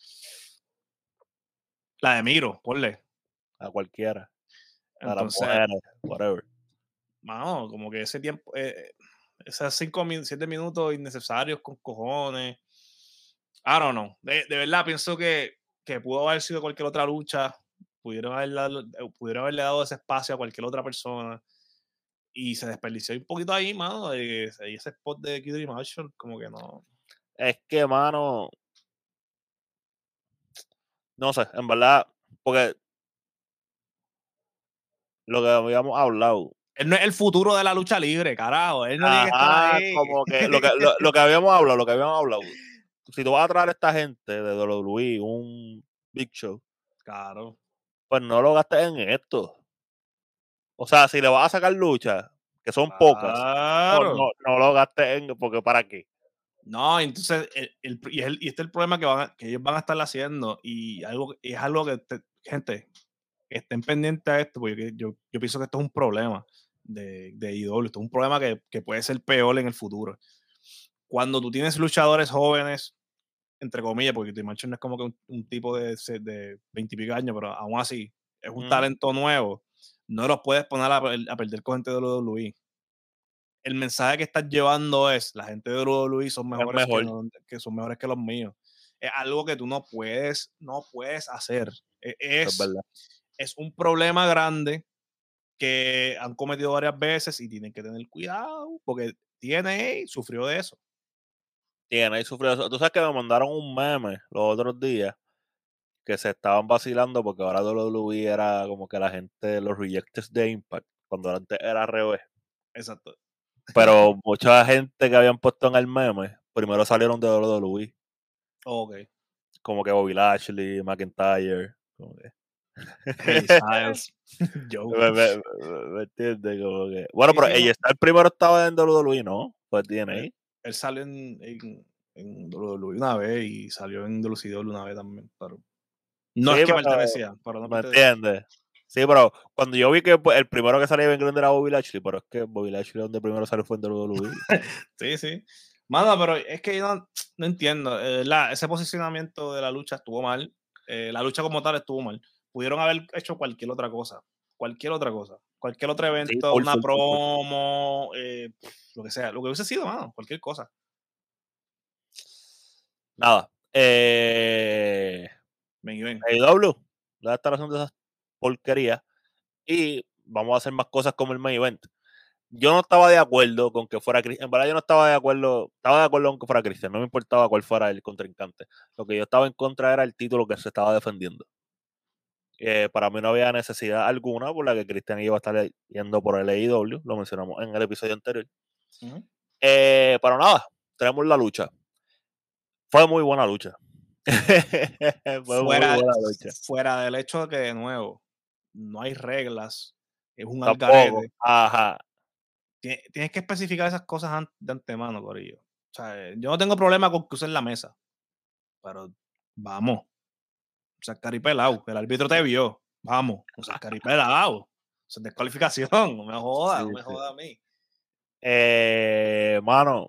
la de Miro, ponle. A cualquiera. A las Entonces, mujeres, whatever. mano, como que ese tiempo, eh, esos cinco, min- siete minutos innecesarios con cojones. I don't know. De, de verdad, pienso que, que pudo haber sido cualquier otra lucha. Pudieron haberle, dado- eh, pudieron haberle dado ese espacio a cualquier otra persona. Y se desperdició un poquito ahí, mano, de, de ese spot de Q T Marshall, como que no. Es que, mano, no sé, en verdad, porque lo que habíamos hablado. Él no es el futuro de la lucha libre, carajo. Él no tiene que estar Ajá, ahí. como que lo que, lo, lo que habíamos hablado, lo que habíamos hablado. Si tú vas a traer a esta gente de W W E, un Big Show, Claro. pues no lo gastes en esto. O sea, si le vas a sacar luchas, que son pocas, no, no, Claro. no lo gastes en, porque ¿para qué? No, entonces, el, el- y, es el- y este es el problema que, van a- que ellos van a estar haciendo. Y algo, es algo que, te- gente, que estén pendientes a esto, porque yo, yo pienso que esto es un problema de, de I W. Esto es un problema que, que puede ser peor en el futuro. Cuando tú tienes luchadores jóvenes, entre comillas, porque Tim Marshall no es como que un, un tipo de, de veinte y pico años, pero aún así es un Ujú. talento nuevo. No los puedes poner a, a perder con gente de W W E. El mensaje que estás llevando es la gente de W W E son mejores mejor. que, no- que son mejores que los míos. Es algo que tú no puedes, no puedes hacer. E- Es Es, verdad. es un problema grande que han cometido varias veces y tienen que tener cuidado porque T N A sufrió de eso. Tiene ahí sufrió eso. Tú sabes que me mandaron un meme los otros días que se estaban vacilando porque ahora W W E era como que la gente, los rejects de Impact, cuando antes era al revés. Exacto. Pero mucha gente que habían puesto en el meme, primero salieron de W W E. Ok. Como que Bobby Lashley, McIntyre. Como que... Hey, Styles. Joe. me, me, me, me entiendes, como que... Bueno, Sí, pero sí, ella no. está el primero estaba en W W E, ¿no? Pues tiene Él, ahí. él salió en, en, en W W E una vez y salió en W C W una vez también. Pero No Sí, es que pero, pertenecía, pero no ¿me pertenecía. entiendes? Sí, pero cuando yo vi que pues, el primero que salía bien grande era Bobby Lashley, pero es que Bobby Lashley donde primero salió fue en W W E. Sí, sí. Mano, pero es que yo no, no entiendo. eh, la- ese posicionamiento de la lucha estuvo mal. eh, la lucha como tal estuvo mal. Pudieron haber hecho cualquier otra cosa. Cualquier otra cosa. Cualquier otro Sí, evento, full, una full, full, full. promo, eh, lo que sea. Lo que hubiese sido, mano. Cualquier cosa. Nada. Eh, Ven y ven. A E W, va a estar haciendo esas porquerías y vamos a hacer más cosas como el main event. Yo no estaba de acuerdo con que fuera Christian. En verdad, yo no estaba de acuerdo. Estaba de acuerdo con que fuera Christian. No me importaba cuál fuera el contrincante. Lo que yo estaba en contra era el título que se estaba defendiendo. Eh, para mí no había necesidad alguna por la que Christian iba a estar yendo por el A E W. Lo mencionamos en el episodio anterior. Ujú. Eh, pero nada, tenemos la lucha. Fue muy buena lucha. Fue muy Fuera, buena lucha. fuera del hecho de que, de nuevo, no hay reglas. Es un Tampoco. algarete. Ajá. Tie- Tienes que especificar esas cosas an- de antemano, Corillo. O sea, eh, yo no tengo problema con que usen la mesa, pero vamos, o sea, caripelado, el árbitro te vio, vamos, o sea, caripelado, eso es descualificación, no me joda, Sí, no me sí. joda a mí. Eh, mano,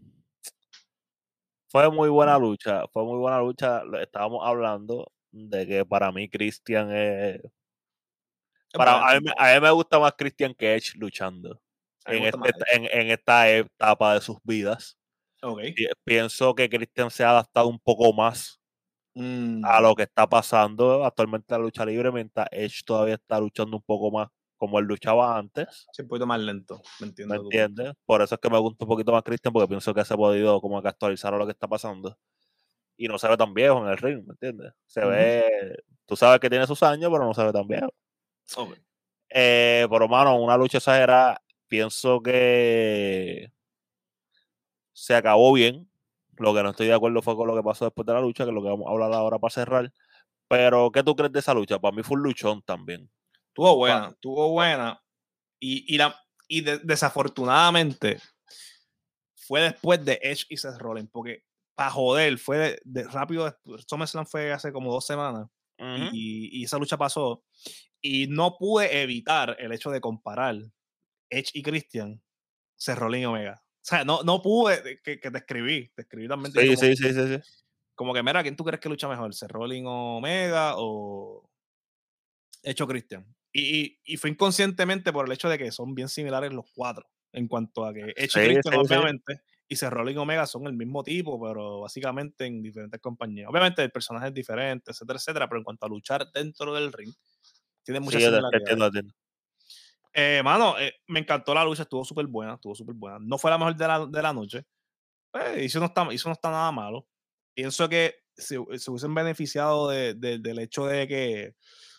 fue muy buena lucha. Fue muy buena lucha. Lo- Estábamos hablando de que para mí Christian es. Es Para, bueno, a, es mí, me- bueno. a mí me gusta más Christian que Edge luchando A mí me en, gusta este, más Edge. en, en esta etapa de sus vidas. Ok. Pi- Pienso que Christian se ha adaptado un poco más a Mm, lo que está pasando actualmente en la lucha libre, mientras Edge todavía está luchando un poco más como él luchaba antes. sí, un poquito más lento, me ¿Me entiendo tu punto. entiendes? Por eso es que me gusta un poquito más Christian, porque pienso que se ha podido como que actualizar a lo que está pasando. Y no se ve tan viejo en el ring, ¿me entiendes? Se Ujú. ve, tú sabes que tiene sus años, pero no se ve tan viejo. Ok. Eh, pero, mano, una lucha exagerada, pienso que se acabó bien. Lo que no estoy de acuerdo fue con lo que pasó después de la lucha, que es lo que vamos a hablar ahora para cerrar. Pero, ¿qué tú crees de esa lucha? Para mí fue un luchón también. Tuvo Pa- buena, tuvo buena, y, y, la, y de- desafortunadamente fue después de Edge y Seth Rollins, porque para joder, fue de, de rápido, después- SummerSlam fue hace como dos semanas, Ujú. y, y esa lucha pasó, y no pude evitar el hecho de comparar Edge y Christian, Seth Rollins y Omega. O sea, no, no pude, que, que te escribí, te escribí también, te dije Sí, como, sí, sí, sí, sí. como que, mira, ¿quién tú crees que lucha mejor, Seth Rollins o Omega o Edge o Christian? Y, y, y fue inconscientemente por el hecho de que son bien similares los cuatro, en cuanto a que Edge y Sí, Christian, sí, sí. obviamente, y Seth Rollins y Omega son el mismo tipo, pero básicamente en diferentes compañías. Obviamente el personaje es diferente, etcétera, etcétera, pero en cuanto a luchar dentro del ring, tienen Sí, muchas yo te te similaridades. entiendo, te entiendo. Eh, mano, eh, me encantó la lucha, estuvo súper buena, estuvo súper buena. No fue la mejor de la, de la noche, eh, eso, no está, eso no está nada malo. Pienso que se, se hubiesen beneficiado de, de, del hecho de que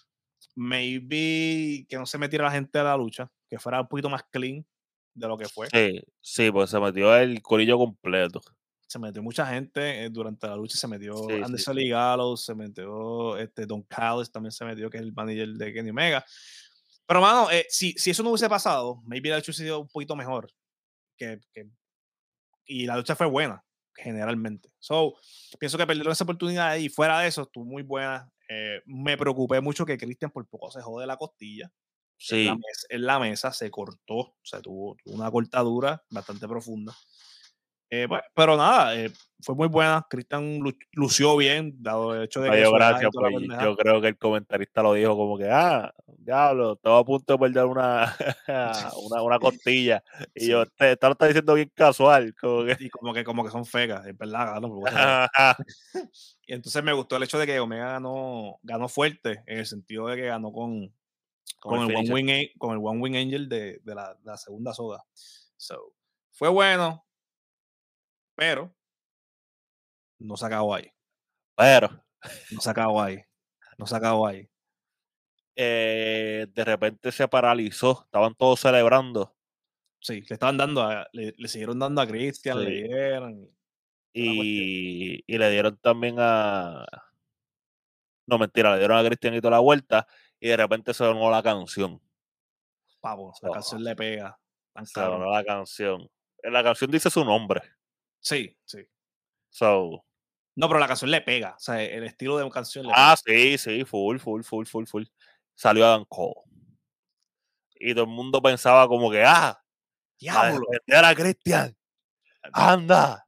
maybe que no se metiera la gente a la lucha, que fuera un poquito más clean de lo que fue. Sí, sí, pues se metió el corillo completo. Se metió mucha gente eh, durante la lucha, se metió Sí, sí, Anderson sí. Lee Gallows, se metió este, Don Callis, también se metió, que es el manager de Kenny Omega. Pero, mano, eh, si, si eso no hubiese pasado, maybe la lucha hubiese sido un poquito mejor. Que, que, y la lucha fue buena, generalmente. So, pienso que perdieron esa oportunidad y fuera de eso, estuvo muy buena. Eh, me preocupé mucho que Christian por poco se jode la costilla. En la, Sí, mesa, en la mesa se cortó, o sea, tuvo, tuvo una cortadura bastante profunda. Eh, bueno, pero nada, eh, fue muy buena. Cristian lu lució bien, dado el hecho de me que dio su edad y gracia, toda pues la pendeja. yo creo que el comentarista lo dijo como que, ah, diablo, estaba a punto de perder una, una, una costilla. Y Sí. yo, te, te lo está diciendo bien casual, como que. Y como que, como que son fecas, es verdad, ¿no? Y entonces me gustó el hecho de que Omega ganó, ganó fuerte, en el sentido de que ganó con, Con con, el el, One finisher. Wing, con el One Wing Angel de, de, la, de la segunda soga. So, fue bueno, pero no se acabó ahí. Pero, No se acabó ahí. No se acabó ahí. eh, de repente se paralizó, estaban todos celebrando. Sí, le estaban dando, a, le, le siguieron dando a Christian, le Sí. dieron. Y, la cuestión. Y, y le dieron también a. No, mentira, le dieron a Cristianito la vuelta y de repente se sonó la canción. Pavo, la So, canción le pega. Tan se cabrón. sonó la canción. En la canción dice su nombre. Sí, sí. So, No, pero la canción le pega. O sea, el estilo de canción le Ah, pega. sí, sí, full, full, full, full, full. Salió Adam Cole. Y todo el mundo pensaba como que, ah, a ¡Diablo! defender a Christian. ¡Anda!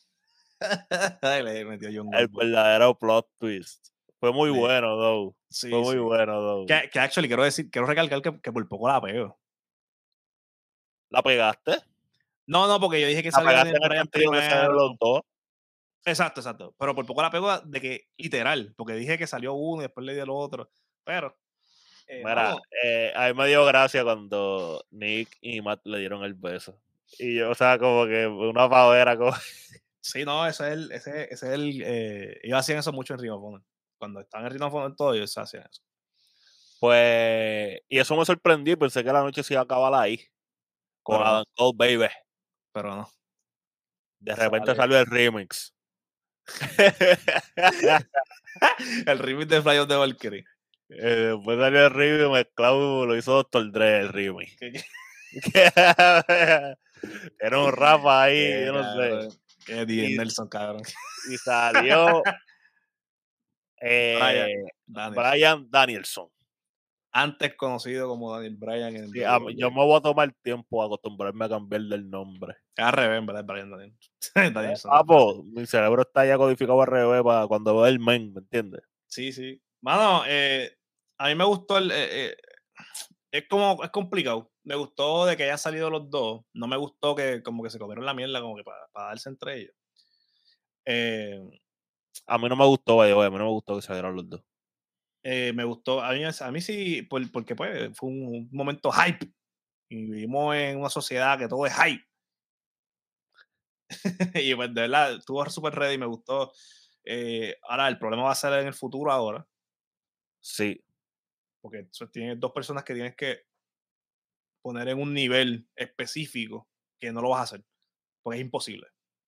Le metió John El Goldberg. verdadero plot twist. Fue muy Sí. bueno, though. Sí, Fue muy sí. bueno, though. Que, que actually quiero decir, quiero recalcar que, que por poco la pego. ¿La pegaste? No, no, porque yo dije que La salió pegaste Daniel en el Bryan sentido que salieron los primero. dos. Exacto, exacto. Pero por poco la pego de que literal, porque dije que salió uno y después le di el otro. Pero, eh, Mira, mano, eh, a mí me dio gracia cuando Nick y Matt le dieron el beso. Y yo, o sea, como que una pavera, como... sí, no, ese es el, ese, ese es el, eh, ellos hacían eso mucho en Ring of Honor. Cuando estaban en Ring of Honor todo, ellos hacían eso. Pues, y eso me sorprendió y pensé que la noche se iba a acabar ahí. Con Pero Adam no, Cole, baby. pero no. De repente Sale. salió el remix. El remix de Fly of the Valkyrie. Eh, después salió el remix mezclado, lo hizo Doctor Dre el remix. ¿Qué, qué, Era un rap ahí, qué, yo no cabrón? sé. Qué D N Y, Nelson, cabrón. y salió Brian eh, Danielson. Brian Danielson. Antes conocido como Daniel Bryan en el Sí, a mí- yo W W E. me voy a tomar tiempo a acostumbrarme a cambiar del nombre. Es al revés, ¿verdad? Brian Daniel. Danielson. Ah, pues, mi cerebro está ya codificado al revés para cuando veo el men, ¿me entiendes? Sí, sí. Mano, eh, a mí me gustó el... eh, eh, es como... Es complicado. Me gustó de que hayan salido los dos. No me gustó que como que se comieron la mierda como que para, para darse entre ellos. Eh, A mí no me gustó, vaya, a mí no me gustó que salieran los dos. eh, me gustó. A mí, a mí sí, por, porque pues fue un, un momento hype. Y vivimos en una sociedad que todo es hype. Y pues de verdad, estuvo súper ready, me gustó. Eh, ahora, el problema va a ser en el futuro ahora. Sí. Porque tienes dos personas que tienes que poner en un nivel específico que no lo vas a hacer. Porque es imposible.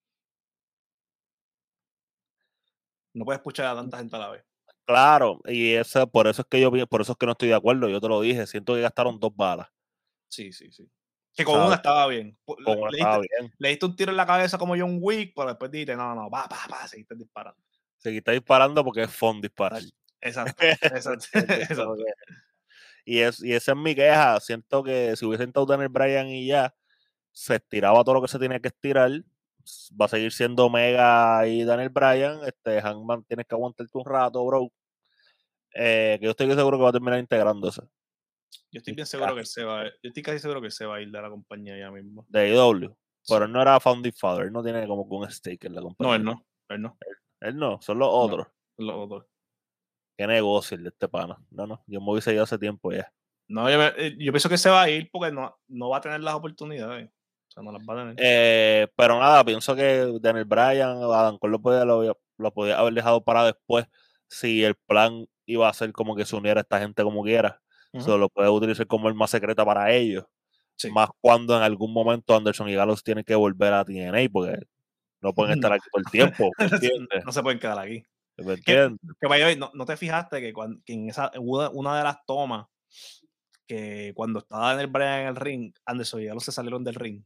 No puedes escuchar a tanta gente a la vez. Claro, y esa, por eso es que yo vi- por eso es que no estoy de acuerdo, yo te lo dije, siento que gastaron dos balas. Sí, sí, sí. Que con ¿Sabes? una estaba bien. Con Le, una le estaba diste, bien. le diste un tiro en la cabeza como John Wick, pero después dijiste, no, no, va, va, va, seguiste disparando. Seguiste disparando porque es fun disparar. Exacto, exacto, exacto. Que, y, es, y esa es mi queja. Siento que si hubiesen estado Daniel Bryan y ya, se estiraba todo lo que se tenía que estirar. Va a seguir siendo Omega y Daniel Bryan. Este, Hangman tienes que aguantarte un rato, bro. Eh, que yo estoy seguro que va a terminar integrándose. Yo estoy bien seguro que él se va. Yo estoy casi seguro que él se va a ir de la compañía ya mismo. De A E W. Sí. Pero él no era Founding Father. Él no tiene como que un stake en la compañía. No, él no. Él no. Él no, son los otros. No, los otros. Qué negocio el de este pana. No, no, yo me hubiese ido hace tiempo ya. No, yo, yo pienso que se va a ir porque no, no va a tener las oportunidades. O sea, no las va a tener. Eh, pero nada, pienso que Daniel Bryan o Adam Cole lo podía, lo, lo podía haber dejado para después si el plan iba a ser como que se uniera a esta gente como quiera. Uh -huh. Solo puede utilizar como el más secreta para ellos. Sí. Más cuando en algún momento Anderson y Gallows tienen que volver a T N A porque no pueden estar no. aquí todo el tiempo. ¿Me no se pueden quedar aquí. ¿Me entiendes? Que, que no, no te fijaste que, cuando, que en esa, una, una de las tomas que cuando estaba Daniel Bryan en el ring, Anderson y Gallows se salieron del ring.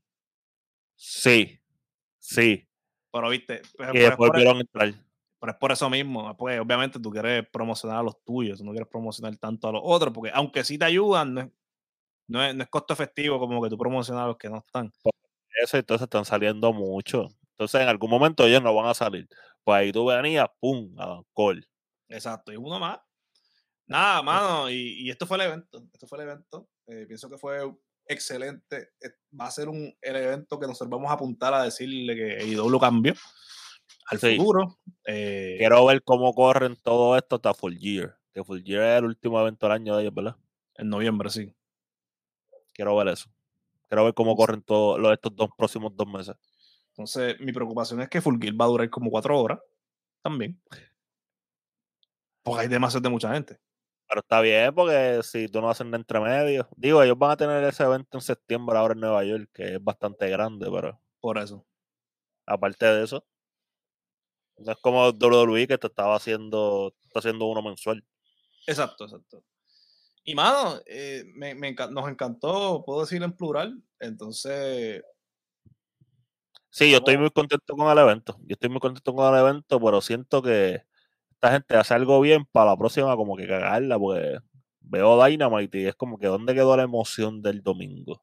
Sí, sí. Pero viste, pero, y pero después volvieron a entrar. Pero es por eso mismo, pues obviamente tú quieres promocionar a los tuyos, tú no quieres promocionar tanto a los otros, porque aunque sí te ayudan, no es, no es, no es costo efectivo como que tú promocionas a los que no están. Por eso entonces están saliendo mucho. Entonces en algún momento ellos no van a salir. Pues ahí tú venías, pum, a Cole. Exacto, y uno más. Nada, mano, y, y esto fue el evento. Esto fue el evento. Eh, pienso que fue excelente. Va a ser un, el evento que nosotros vamos a apuntar a decirle que A E W cambió al sí. futuro. Eh, Quiero ver cómo corren todo esto hasta Full Gear. Que Full Gear es el último evento del año de ellos, ¿verdad? En noviembre, sí. Quiero ver eso. Quiero ver cómo corren todos estos dos próximos dos meses. Entonces, mi preocupación es que Full Gear va a durar como cuatro horas también. Porque hay demasiado de mucha gente. Pero está bien, porque si tú no haces de entre medio. Digo, ellos van a tener ese evento en septiembre ahora en Nueva York, que es bastante grande, pero. Por eso. Aparte de eso. No es como W W E que te estaba haciendo, está haciendo uno mensual. Exacto, exacto. Y mano, eh, me, me enca nos encantó, puedo decir en plural, entonces... Sí, yo estoy muy contento con el evento. Yo estoy muy contento con el evento, pero siento que esta gente hace algo bien para la próxima como que cagarla, porque veo Dynamite y es como que ¿dónde quedó la emoción del domingo?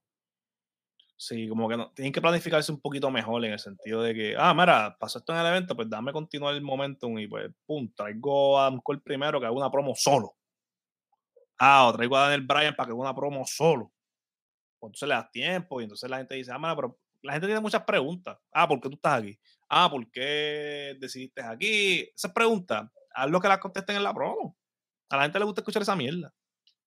Sí, como que no, tienen que planificarse un poquito mejor en el sentido de que, ah, mira, pasó esto en el evento, pues dame continuar el momentum y pues, pum, traigo a Adam Cole primero que haga una promo solo. Ah, o traigo a Daniel Bryan para que haga una promo solo. Pues entonces le das tiempo y entonces la gente dice, ah, mira, pero la gente tiene muchas preguntas. Ah, ¿por qué tú estás aquí? Ah, ¿por qué decidiste aquí? Esas preguntas, haz lo que las contesten en la promo. A la gente le gusta escuchar esa mierda.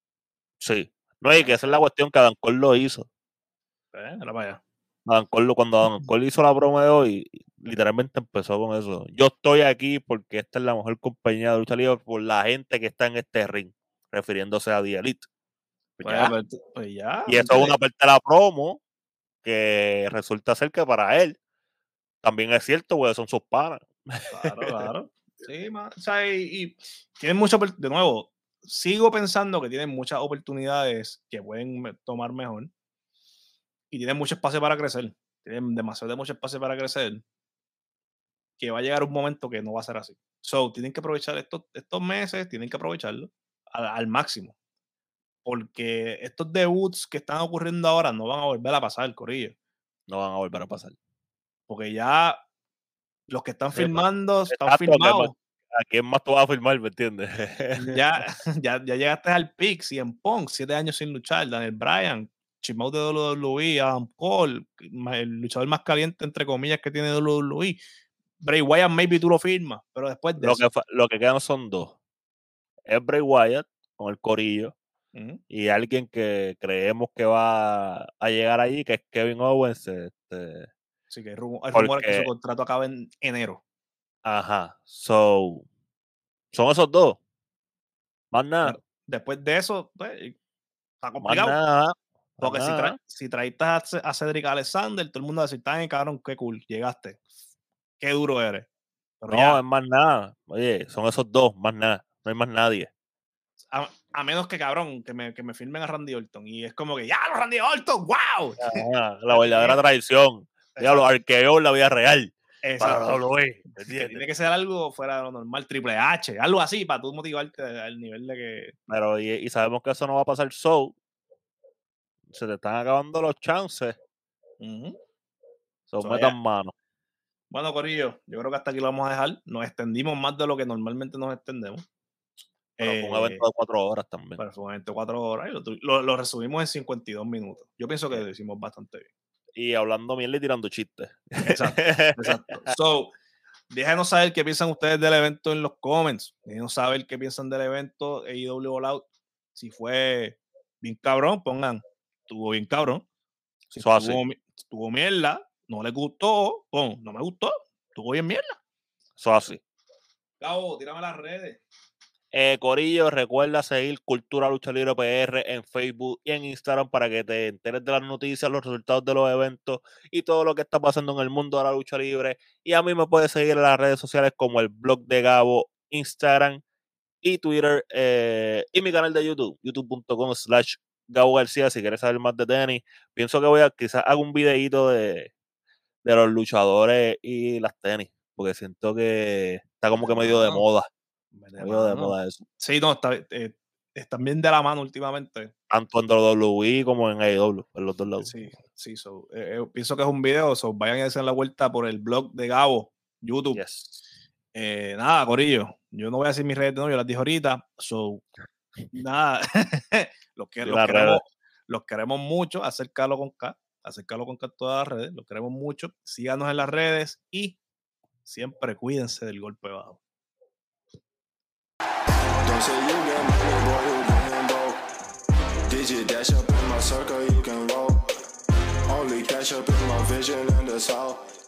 Sí. No, y que esa es la cuestión que Adam Cole lo hizo. Eh, era para allá. Adam Cole, cuando Adam Cole hizo la promo de hoy, literalmente empezó con eso. Yo estoy aquí porque esta es la mejor compañía de lucha libre por la gente que está en este ring, refiriéndose a The Elite. Pues Pues, ya. pues, pues ya. Y eso es una parte de la promo que resulta ser que para él también es cierto, porque son sus panas. Claro, claro. Sí, man. O sea, y, y tienen mucho, de nuevo, sigo pensando que tienen muchas oportunidades que pueden me- tomar mejor y tienen mucho espacio para crecer. Tienen demasiado de mucho espacio para crecer que va a llegar un momento que no va a ser así. So, tienen que aprovechar estos, estos meses, tienen que aprovecharlo al, al máximo. Porque estos debuts que están ocurriendo ahora no van a volver a pasar, corillo. No van a volver a pasar. Porque ya los que están Sí, pues, filmando están exacto, que más- filmados. ¿a quién más tú vas a firmar, me entiendes? Ya, ya, ya llegaste al pick, C M Punk, siete años sin luchar, Daniel Bryan, Chimout de W W E, Adam Cole, el luchador más caliente, entre comillas, que tiene W W E. Bray Wyatt, maybe tú lo firmas, pero después de lo, eso. que, fa- lo que quedan son dos. Es Bray Wyatt con el corillo Ujú. y alguien que creemos que va a llegar allí, que es Kevin Owens. Este, Así que hay, rumo- hay rumores que porque, su contrato acaba en enero. ajá, so, son esos dos. Más nada, Pero después de eso, pues, está más complicado. nada, más Porque si, nada. tra si traíste a, Ce- a Cedric Alexander, todo el mundo va a decir, "Tan cabrón, qué cool, llegaste. Qué duro eres." Pero No, ya, es más nada. Oye, son esos dos, más nada. No hay más nadie. A, a menos que, cabrón, que me, que me firmen a Randy Orton. Y es como que, ¡ya, los Randy Orton! ¡Wow! Ajá, la verdadera traición. Ya los Exacto. arqueos en la vida real. Para Exacto. la W W E, Que ¿entiendes? tiene que ser algo fuera de lo normal, Triple H, algo así, para tú motivarte al nivel de que. Pero, y, y sabemos que eso no va a pasar. So, se te están acabando los chances. Uh-huh. So, So, metan yeah. mano. Bueno, Corillo, yo creo que hasta aquí lo vamos a dejar. Nos extendimos más de lo que normalmente nos extendemos. Pero Eh, fue un evento de cuatro horas también. pero fue un evento de cuatro horas y lo, lo, lo resumimos en cincuenta y dos minutos. Yo pienso que Yeah. lo hicimos bastante bien. Y hablando mierda y tirando chistes. Exacto, exacto. So, déjenos saber qué piensan ustedes del evento en los comments. Déjenos saber qué piensan del evento A E W All Out. Si fue bien cabrón, pongan, estuvo bien cabrón. Si Eso estuvo, así. mi- estuvo mierda, no les gustó, pon, no me gustó, estuvo bien mierda. Eso así. Cabo, tírame las redes. Eh, Corillo, recuerda seguir Cultura Lucha Libre P R en Facebook y en Instagram para que te enteres de las noticias, los resultados de los eventos y todo lo que está pasando en el mundo de la lucha libre. Y a mí me puedes seguir en las redes sociales como el blog de Gabo, Instagram y Twitter eh, y mi canal de YouTube, youtube.com slash Gabo García. Si quieres saber más de tenis, pienso que voy a quizás haga un videíto de, de los luchadores y las tenis, porque siento que está como que medio de moda. De Medio de mano. moda eso. Sí, no, está, eh, están bien de la mano últimamente. Tanto en W W E como en A E W, en los dos lados. Sí, sí, so, eh, eh, pienso que es un video, so, vayan a hacer la vuelta por el blog de Gabo, YouTube. Yes. Eh, nada, Corillo, yo no voy a decir mis redes de nuevo, yo las dije ahorita, so, nada, los, que, Sí, los, las queremos, redes. los queremos mucho, acércalo con K, acércalo con K en todas las redes, los queremos mucho, síganos en las redes y siempre cuídense del golpe bajo. Don't say you get money, boy, who getting broke? Did you dash up in my circle? You can roll. Only cash up in my vision in the south.